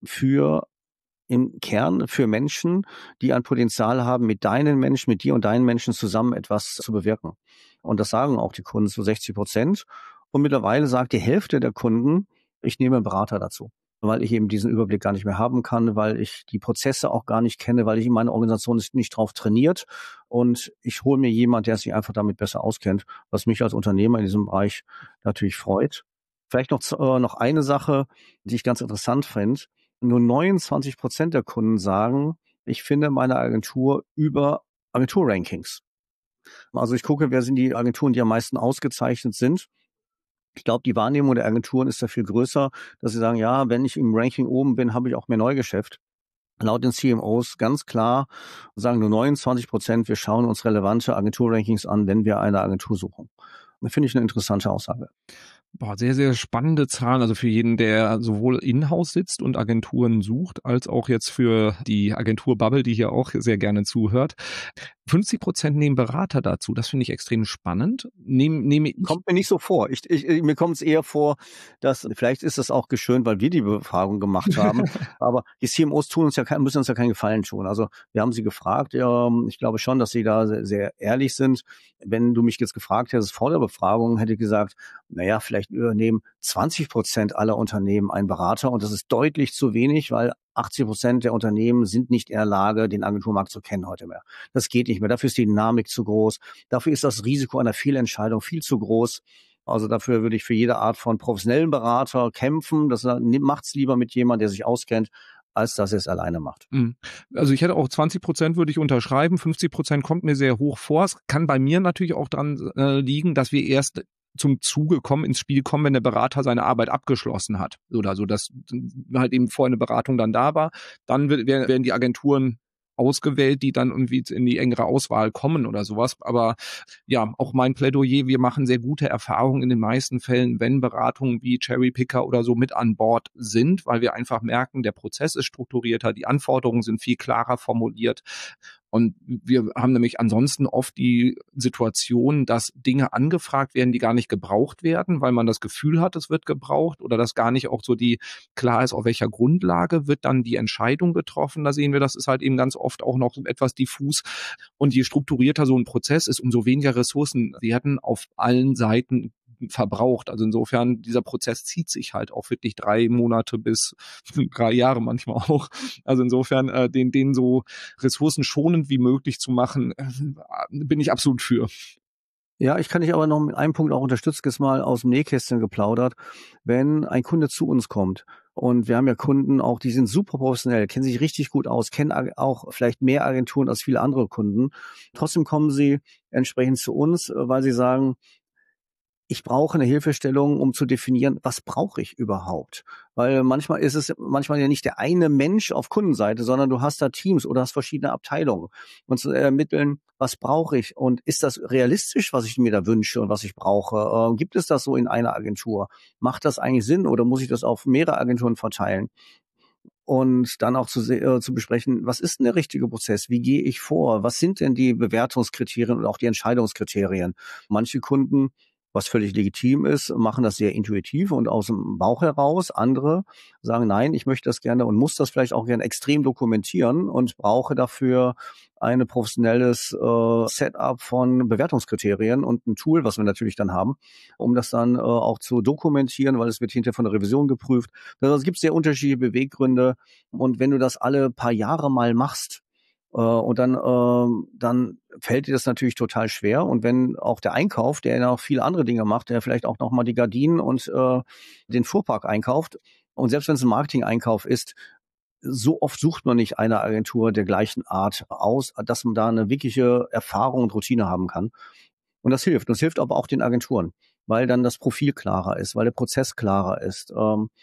im Kern für Menschen, die ein Potenzial haben, mit deinen Menschen, mit dir und deinen Menschen zusammen etwas zu bewirken. Und das sagen auch die Kunden zu 60%. Und mittlerweile sagt die Hälfte der Kunden, ich nehme einen Berater dazu, weil ich eben diesen Überblick gar nicht mehr haben kann, weil ich die Prozesse auch gar nicht kenne, weil ich meine Organisation ist nicht drauf trainiert und ich hole mir jemand, der sich einfach damit besser auskennt, was mich als Unternehmer in diesem Bereich natürlich freut. Vielleicht noch eine Sache, die ich ganz interessant finde. Nur 29% der Kunden sagen, ich finde meine Agentur über Agenturrankings. Also ich gucke, wer sind die Agenturen, die am meisten ausgezeichnet sind. Ich glaube, die Wahrnehmung der Agenturen ist da viel größer, dass sie sagen, ja, wenn ich im Ranking oben bin, habe ich auch mehr Neugeschäft. Laut den CMOs ganz klar sagen nur 29%, wir schauen uns relevante Agenturrankings an, wenn wir eine Agentur suchen. Das finde ich eine interessante Aussage. Boah, sehr, sehr spannende Zahlen. Also für jeden, der sowohl in-house sitzt und Agenturen sucht, als auch jetzt für die Agentur-Bubble, die hier auch sehr gerne zuhört. 50% nehmen Berater dazu. Das finde ich extrem spannend. Kommt mir nicht so vor. Mir kommt es eher vor, dass, vielleicht ist das auch geschönt, weil wir die Befragung gemacht haben, aber die CMOs müssen uns ja keinen Gefallen tun. Also wir haben sie gefragt. Ich glaube schon, dass sie da sehr, sehr ehrlich sind. Wenn du mich jetzt gefragt hättest vor der Befragung, hätte ich gesagt, naja, vielleicht übernehmen 20% aller Unternehmen einen Berater und das ist deutlich zu wenig, weil 80% der Unternehmen sind nicht in der Lage, den Agenturmarkt zu kennen heute mehr. Das geht nicht mehr. Dafür ist die Dynamik zu groß. Dafür ist das Risiko einer Fehlentscheidung viel zu groß. Also dafür würde ich für jede Art von professionellen Berater kämpfen. Das macht's lieber mit jemandem, der sich auskennt, als dass er es alleine macht. Also ich hätte auch 20% würde ich unterschreiben, 50% kommt mir sehr hoch vor. Es kann bei mir natürlich auch dran liegen, dass wir erst zum Zuge kommen, ins Spiel kommen, wenn der Berater seine Arbeit abgeschlossen hat. Oder so, dass halt eben vorher eine Beratung dann da war. Dann werden die Agenturen ausgewählt, die dann irgendwie in die engere Auswahl kommen oder sowas. Aber ja, auch mein Plädoyer, wir machen sehr gute Erfahrungen in den meisten Fällen, wenn Beratungen wie Cherrypicker oder so mit an Bord sind, weil wir einfach merken, der Prozess ist strukturierter, die Anforderungen sind viel klarer formuliert. Und wir haben nämlich ansonsten oft die Situation, dass Dinge angefragt werden, die gar nicht gebraucht werden, weil man das Gefühl hat, es wird gebraucht oder dass gar nicht auch so die klar ist, auf welcher Grundlage wird dann die Entscheidung getroffen. Da sehen wir, das ist halt eben ganz oft auch noch etwas diffus. Und je strukturierter so ein Prozess ist, umso weniger Ressourcen werden auf allen Seiten verbraucht. Also insofern, dieser Prozess zieht sich halt auch wirklich 3 Monate bis 3 Jahre manchmal auch. Also insofern, den so ressourcenschonend wie möglich zu machen, bin ich absolut für. Ja, ich kann dich aber noch mit einem Punkt auch unterstützen, jetzt mal aus dem Nähkästchen geplaudert. Wenn ein Kunde zu uns kommt und wir haben ja Kunden auch, die sind super professionell, kennen sich richtig gut aus, kennen auch vielleicht mehr Agenturen als viele andere Kunden. Trotzdem kommen sie entsprechend zu uns, weil sie sagen, ich brauche eine Hilfestellung, um zu definieren, was brauche ich überhaupt? Weil manchmal ist es ja nicht der eine Mensch auf Kundenseite, sondern du hast da Teams oder hast verschiedene Abteilungen und zu ermitteln, was brauche ich und ist das realistisch, was ich mir da wünsche und was ich brauche? Gibt es das so in einer Agentur? Macht das eigentlich Sinn oder muss ich das auf mehrere Agenturen verteilen? Und dann auch zu besprechen, was ist denn der richtige Prozess? Wie gehe ich vor? Was sind denn die Bewertungskriterien und auch die Entscheidungskriterien? Manche Kunden, was völlig legitim ist, machen das sehr intuitiv und aus dem Bauch heraus. Andere sagen, nein, ich möchte das gerne und muss das vielleicht auch gerne extrem dokumentieren und brauche dafür ein professionelles Setup von Bewertungskriterien und ein Tool, was wir natürlich dann haben, um das dann auch zu dokumentieren, weil es wird hinterher von der Revision geprüft. Also es gibt sehr unterschiedliche Beweggründe und wenn du das alle paar Jahre mal machst, und dann fällt dir das natürlich total schwer. Und wenn auch der Einkauf, der ja noch viele andere Dinge macht, der vielleicht auch noch mal die Gardinen und den Fuhrpark einkauft, und selbst wenn es ein Marketing-Einkauf ist, so oft sucht man nicht eine Agentur der gleichen Art aus, dass man da eine wirkliche Erfahrung und Routine haben kann. Und das hilft. Das hilft aber auch den Agenturen, weil dann das Profil klarer ist, weil der Prozess klarer ist.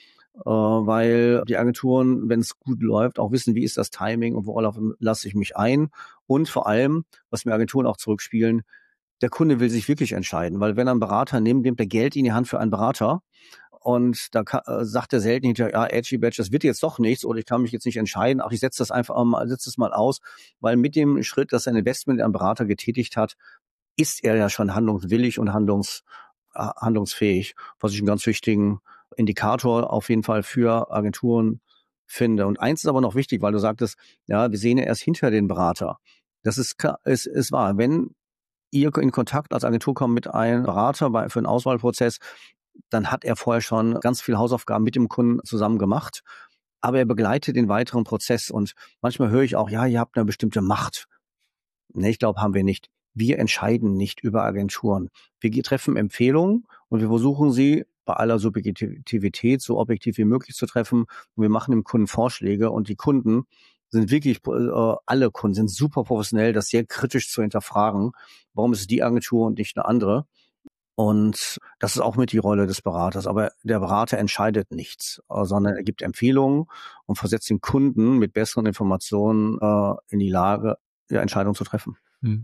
Weil die Agenturen, wenn es gut läuft, auch wissen, wie ist das Timing und worauf lasse ich mich ein. Und vor allem, was mir Agenturen auch zurückspielen, der Kunde will sich wirklich entscheiden, weil wenn er einen Berater nimmt er Geld in die Hand für einen Berater und da sagt er selten hinterher, ja, Edgy Badge, das wird jetzt doch nichts oder ich kann mich jetzt nicht entscheiden, ach, ich setze das mal aus, weil mit dem Schritt, dass er ein Investment in einen Berater getätigt hat, ist er ja schon handlungswillig und handlungsfähig, was ich einen ganz wichtigen Indikator auf jeden Fall für Agenturen finde. Und eins ist aber noch wichtig, weil du sagtest, ja, wir sehen ja erst hinter den Berater. Das ist wahr. Wenn ihr in Kontakt als Agentur kommt mit einem Berater für einen Auswahlprozess, dann hat er vorher schon ganz viele Hausaufgaben mit dem Kunden zusammen gemacht. Aber er begleitet den weiteren Prozess. Und manchmal höre ich auch, ja, ihr habt eine bestimmte Macht. Nee, ich glaube, haben wir nicht. Wir entscheiden nicht über Agenturen. Wir treffen Empfehlungen und wir versuchen sie bei aller Subjektivität so objektiv wie möglich zu treffen. Und wir machen dem Kunden Vorschläge und die Kunden sind wirklich, alle Kunden sind super professionell, das sehr kritisch zu hinterfragen. Warum ist es die Agentur und nicht eine andere? Und das ist auch mit die Rolle des Beraters. Aber der Berater entscheidet nichts, sondern er gibt Empfehlungen und versetzt den Kunden mit besseren Informationen in die Lage, ja, Entscheidungen zu treffen.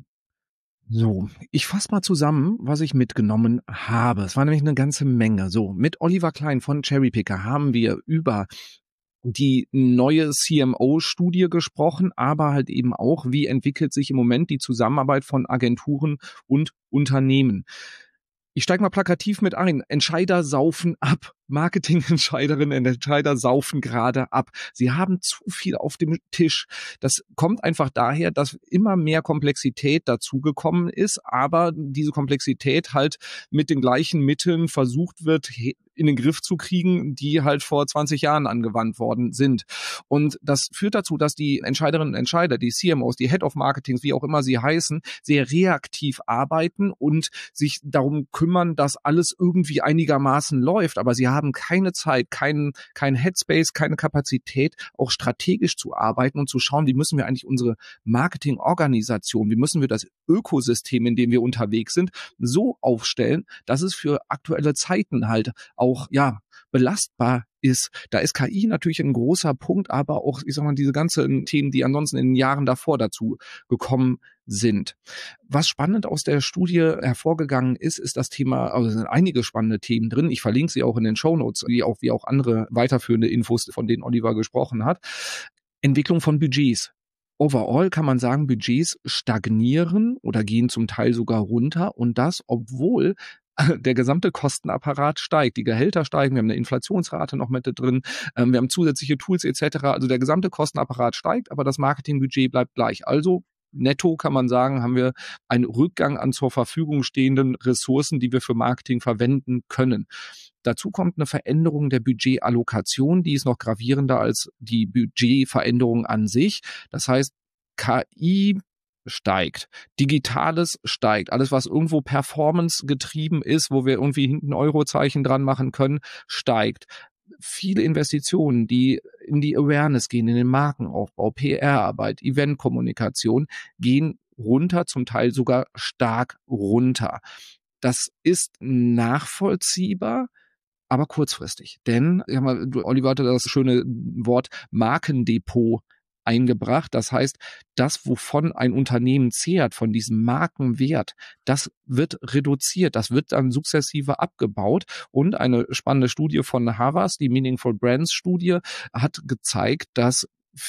So, ich fasse mal zusammen, was ich mitgenommen habe. Es war nämlich eine ganze Menge. So, mit Oliver Klein von Cherrypicker haben wir über die neue CMO-Studie gesprochen, aber halt eben auch, wie entwickelt sich im Moment die Zusammenarbeit von Agenturen und Unternehmen. Ich steige mal plakativ mit ein. Entscheider saufen ab. Marketingentscheiderinnen und Entscheider saufen gerade ab. Sie haben zu viel auf dem Tisch. Das kommt einfach daher, dass immer mehr Komplexität dazugekommen ist, aber diese Komplexität halt mit den gleichen Mitteln versucht wird, in den Griff zu kriegen, die halt vor 20 Jahren angewandt worden sind. Und das führt dazu, dass die Entscheiderinnen und Entscheider, die CMOs, die Head of Marketings, wie auch immer sie heißen, sehr reaktiv arbeiten und sich darum kümmern, dass alles irgendwie einigermaßen läuft. Aber sie haben keine Zeit, kein Headspace, keine Kapazität, auch strategisch zu arbeiten und zu schauen, wie müssen wir eigentlich unsere Marketingorganisation, wie müssen wir das Ökosystem, in dem wir unterwegs sind, so aufstellen, dass es für aktuelle Zeiten halt auch, ja, belastbar ist. Da ist KI natürlich ein großer Punkt, aber auch, ich sag mal, diese ganzen Themen, die ansonsten in den Jahren davor dazu gekommen sind. Was spannend aus der Studie hervorgegangen ist, ist das Thema, also es sind einige spannende Themen drin. Ich verlinke sie auch in den Shownotes, wie auch andere weiterführende Infos, von denen Oliver gesprochen hat. Entwicklung von Budgets. Overall kann man sagen, Budgets stagnieren oder gehen zum Teil sogar runter und das, obwohl der gesamte Kostenapparat steigt. Die Gehälter steigen, wir haben eine Inflationsrate noch mit drin, wir haben zusätzliche Tools etc. Also der gesamte Kostenapparat steigt, aber das Marketingbudget bleibt gleich. Also netto kann man sagen, haben wir einen Rückgang an zur Verfügung stehenden Ressourcen, die wir für Marketing verwenden können. Dazu kommt eine Veränderung der Budgetallokation, die ist noch gravierender als die Budgetveränderung an sich. Das heißt, KI steigt, Digitales steigt, alles was irgendwo Performance getrieben ist, wo wir irgendwie hinten Eurozeichen dran machen können, steigt. Viele Investitionen, die in die Awareness gehen, in den Markenaufbau, PR-Arbeit, Eventkommunikation, gehen runter, zum Teil sogar stark runter. Das ist nachvollziehbar, aber kurzfristig. Denn, Oliver hatte das schöne Wort Markendepot eingebracht. Das heißt, das, wovon ein Unternehmen zehrt, von diesem Markenwert, das wird reduziert, das wird dann sukzessive abgebaut. Und eine spannende Studie von Havas, die Meaningful Brands Studie, hat gezeigt, dass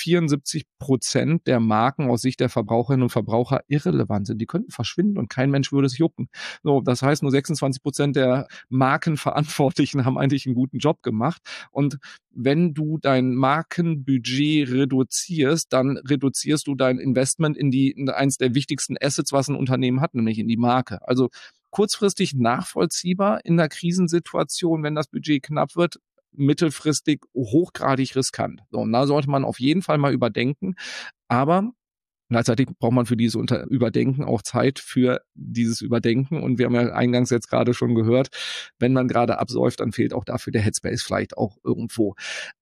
74% der Marken aus Sicht der Verbraucherinnen und Verbraucher irrelevant sind. Die könnten verschwinden und kein Mensch würde es jucken. So, das heißt, nur 26% der Markenverantwortlichen haben eigentlich einen guten Job gemacht. Und wenn du dein Markenbudget reduzierst, dann reduzierst du dein Investment in eins der wichtigsten Assets, was ein Unternehmen hat, nämlich in die Marke. Also kurzfristig nachvollziehbar in der Krisensituation, wenn das Budget knapp wird, mittelfristig hochgradig riskant. So, und da sollte man auf jeden Fall mal überdenken. Aber gleichzeitig braucht man für dieses Überdenken auch Zeit für dieses Überdenken. Und wir haben ja eingangs jetzt gerade schon gehört, wenn man gerade absäuft, dann fehlt auch dafür der Headspace vielleicht auch irgendwo.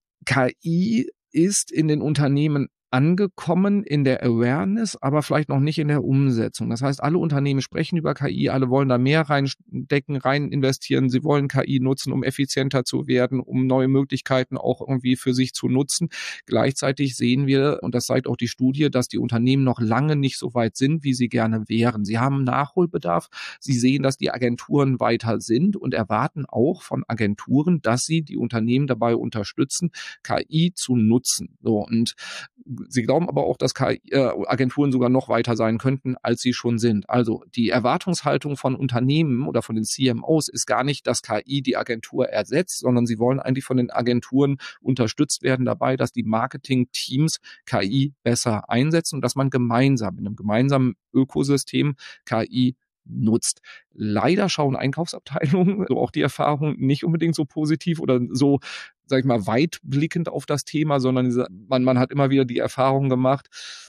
KI ist in den Unternehmen angekommen in der Awareness, aber vielleicht noch nicht in der Umsetzung. Das heißt, alle Unternehmen sprechen über KI, alle wollen da mehr reinstecken, rein investieren. Sie wollen KI nutzen, um effizienter zu werden, um neue Möglichkeiten auch irgendwie für sich zu nutzen. Gleichzeitig sehen wir, und das zeigt auch die Studie, dass die Unternehmen noch lange nicht so weit sind, wie sie gerne wären. Sie haben Nachholbedarf. Sie sehen, dass die Agenturen weiter sind und erwarten auch von Agenturen, dass sie die Unternehmen dabei unterstützen, KI zu nutzen. So, und sie glauben aber auch, dass Agenturen sogar noch weiter sein könnten, als sie schon sind. Also die Erwartungshaltung von Unternehmen oder von den CMOs ist gar nicht, dass KI die Agentur ersetzt, sondern sie wollen eigentlich von den Agenturen unterstützt werden dabei, dass die Marketing-Teams KI besser einsetzen und dass man gemeinsam in einem gemeinsamen Ökosystem KI nutzt. Leider schauen Einkaufsabteilungen, so auch die Erfahrung, nicht unbedingt so positiv oder so, sag ich mal, weitblickend auf das Thema, sondern man hat immer wieder die Erfahrung gemacht,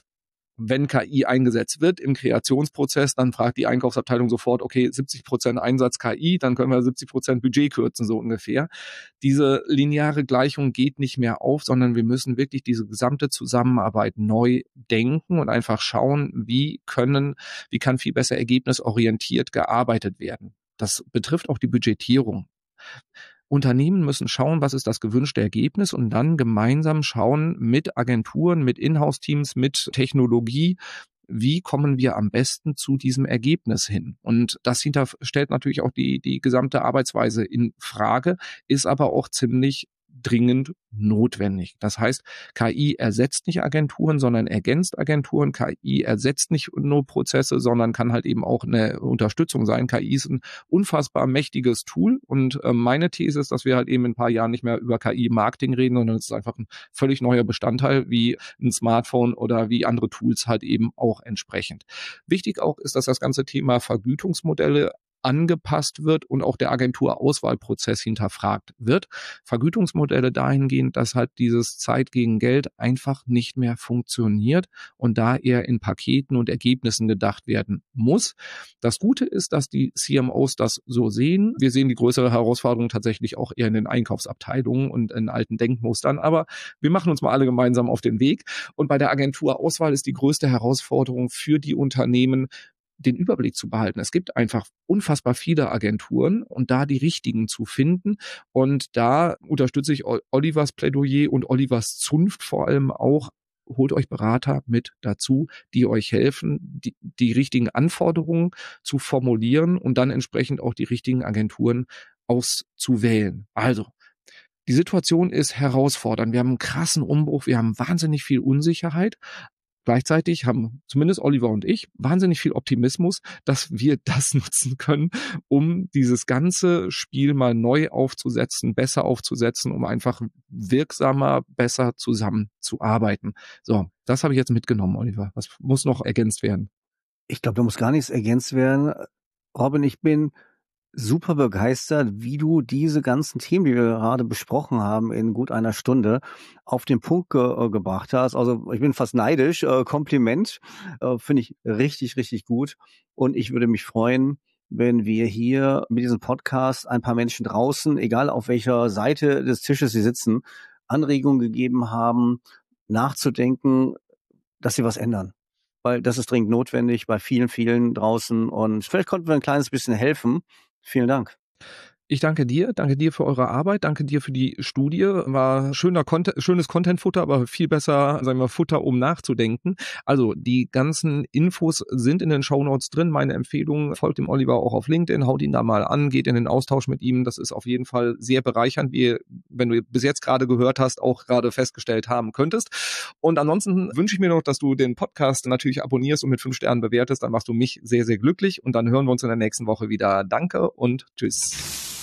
wenn KI eingesetzt wird im Kreationsprozess, dann fragt die Einkaufsabteilung sofort, okay, 70% Einsatz KI, dann können wir 70% Budget kürzen, so ungefähr. Diese lineare Gleichung geht nicht mehr auf, sondern wir müssen wirklich diese gesamte Zusammenarbeit neu denken und einfach schauen, wie kann viel besser ergebnisorientiert gearbeitet werden. Das betrifft auch die Budgetierung. Unternehmen müssen schauen, was ist das gewünschte Ergebnis und dann gemeinsam schauen mit Agenturen, mit Inhouse-Teams, mit Technologie, wie kommen wir am besten zu diesem Ergebnis hin? Und das stellt natürlich auch die gesamte Arbeitsweise in Frage, ist aber auch ziemlich dringend notwendig. Das heißt, KI ersetzt nicht Agenturen, sondern ergänzt Agenturen. KI ersetzt nicht nur Prozesse, sondern kann halt eben auch eine Unterstützung sein. KI ist ein unfassbar mächtiges Tool und meine These ist, dass wir halt eben in ein paar Jahren nicht mehr über KI-Marketing reden, sondern es ist einfach ein völlig neuer Bestandteil wie ein Smartphone oder wie andere Tools halt eben auch entsprechend. Wichtig auch ist, dass das ganze Thema Vergütungsmodelle angepasst wird und auch der Agenturauswahlprozess hinterfragt wird. Vergütungsmodelle dahingehend, dass halt dieses Zeit gegen Geld einfach nicht mehr funktioniert und da eher in Paketen und Ergebnissen gedacht werden muss. Das Gute ist, dass die CMOs das so sehen. Wir sehen die größere Herausforderung tatsächlich auch eher in den Einkaufsabteilungen und in alten Denkmustern, aber wir machen uns mal alle gemeinsam auf den Weg. Und bei der Agenturauswahl ist die größte Herausforderung für die Unternehmen, den Überblick zu behalten. Es gibt einfach unfassbar viele Agenturen und da die richtigen zu finden. Und da unterstütze ich Olivers Plädoyer und Olivers Zunft vor allem auch. Holt euch Berater mit dazu, die euch helfen, die richtigen Anforderungen zu formulieren und dann entsprechend auch die richtigen Agenturen auszuwählen. Also, die Situation ist herausfordernd. Wir haben einen krassen Umbruch, wir haben wahnsinnig viel Unsicherheit. Gleichzeitig haben zumindest Oliver und ich wahnsinnig viel Optimismus, dass wir das nutzen können, um dieses ganze Spiel mal neu aufzusetzen, besser aufzusetzen, um einfach wirksamer, besser zusammenzuarbeiten. So, das habe ich jetzt mitgenommen, Oliver. Was muss noch ergänzt werden? Ich glaube, da muss gar nichts ergänzt werden. Robin, ich bin super begeistert, wie du diese ganzen Themen, die wir gerade besprochen haben, in gut einer Stunde auf den Punkt gebracht hast. Also ich bin fast neidisch. Kompliment. Finde ich richtig, richtig gut. Und ich würde mich freuen, wenn wir hier mit diesem Podcast ein paar Menschen draußen, egal auf welcher Seite des Tisches sie sitzen, Anregungen gegeben haben, nachzudenken, dass sie was ändern. Weil das ist dringend notwendig bei vielen, vielen draußen. Und vielleicht konnten wir ein kleines bisschen helfen. Vielen Dank. Ich danke dir für eure Arbeit, danke dir für die Studie. War schönes Content-Futter, aber viel besser, sagen wir, Futter, um nachzudenken. Also die ganzen Infos sind in den Shownotes drin. Meine Empfehlung, folgt dem Oliver auch auf LinkedIn, haut ihn da mal an, geht in den Austausch mit ihm. Das ist auf jeden Fall sehr bereichernd, wie wenn du bis jetzt gerade gehört hast, auch gerade festgestellt haben könntest. Und ansonsten wünsche ich mir noch, dass du den Podcast natürlich abonnierst und mit 5 Sternen bewertest. Dann machst du mich sehr, sehr glücklich. Und dann hören wir uns in der nächsten Woche wieder. Danke und tschüss.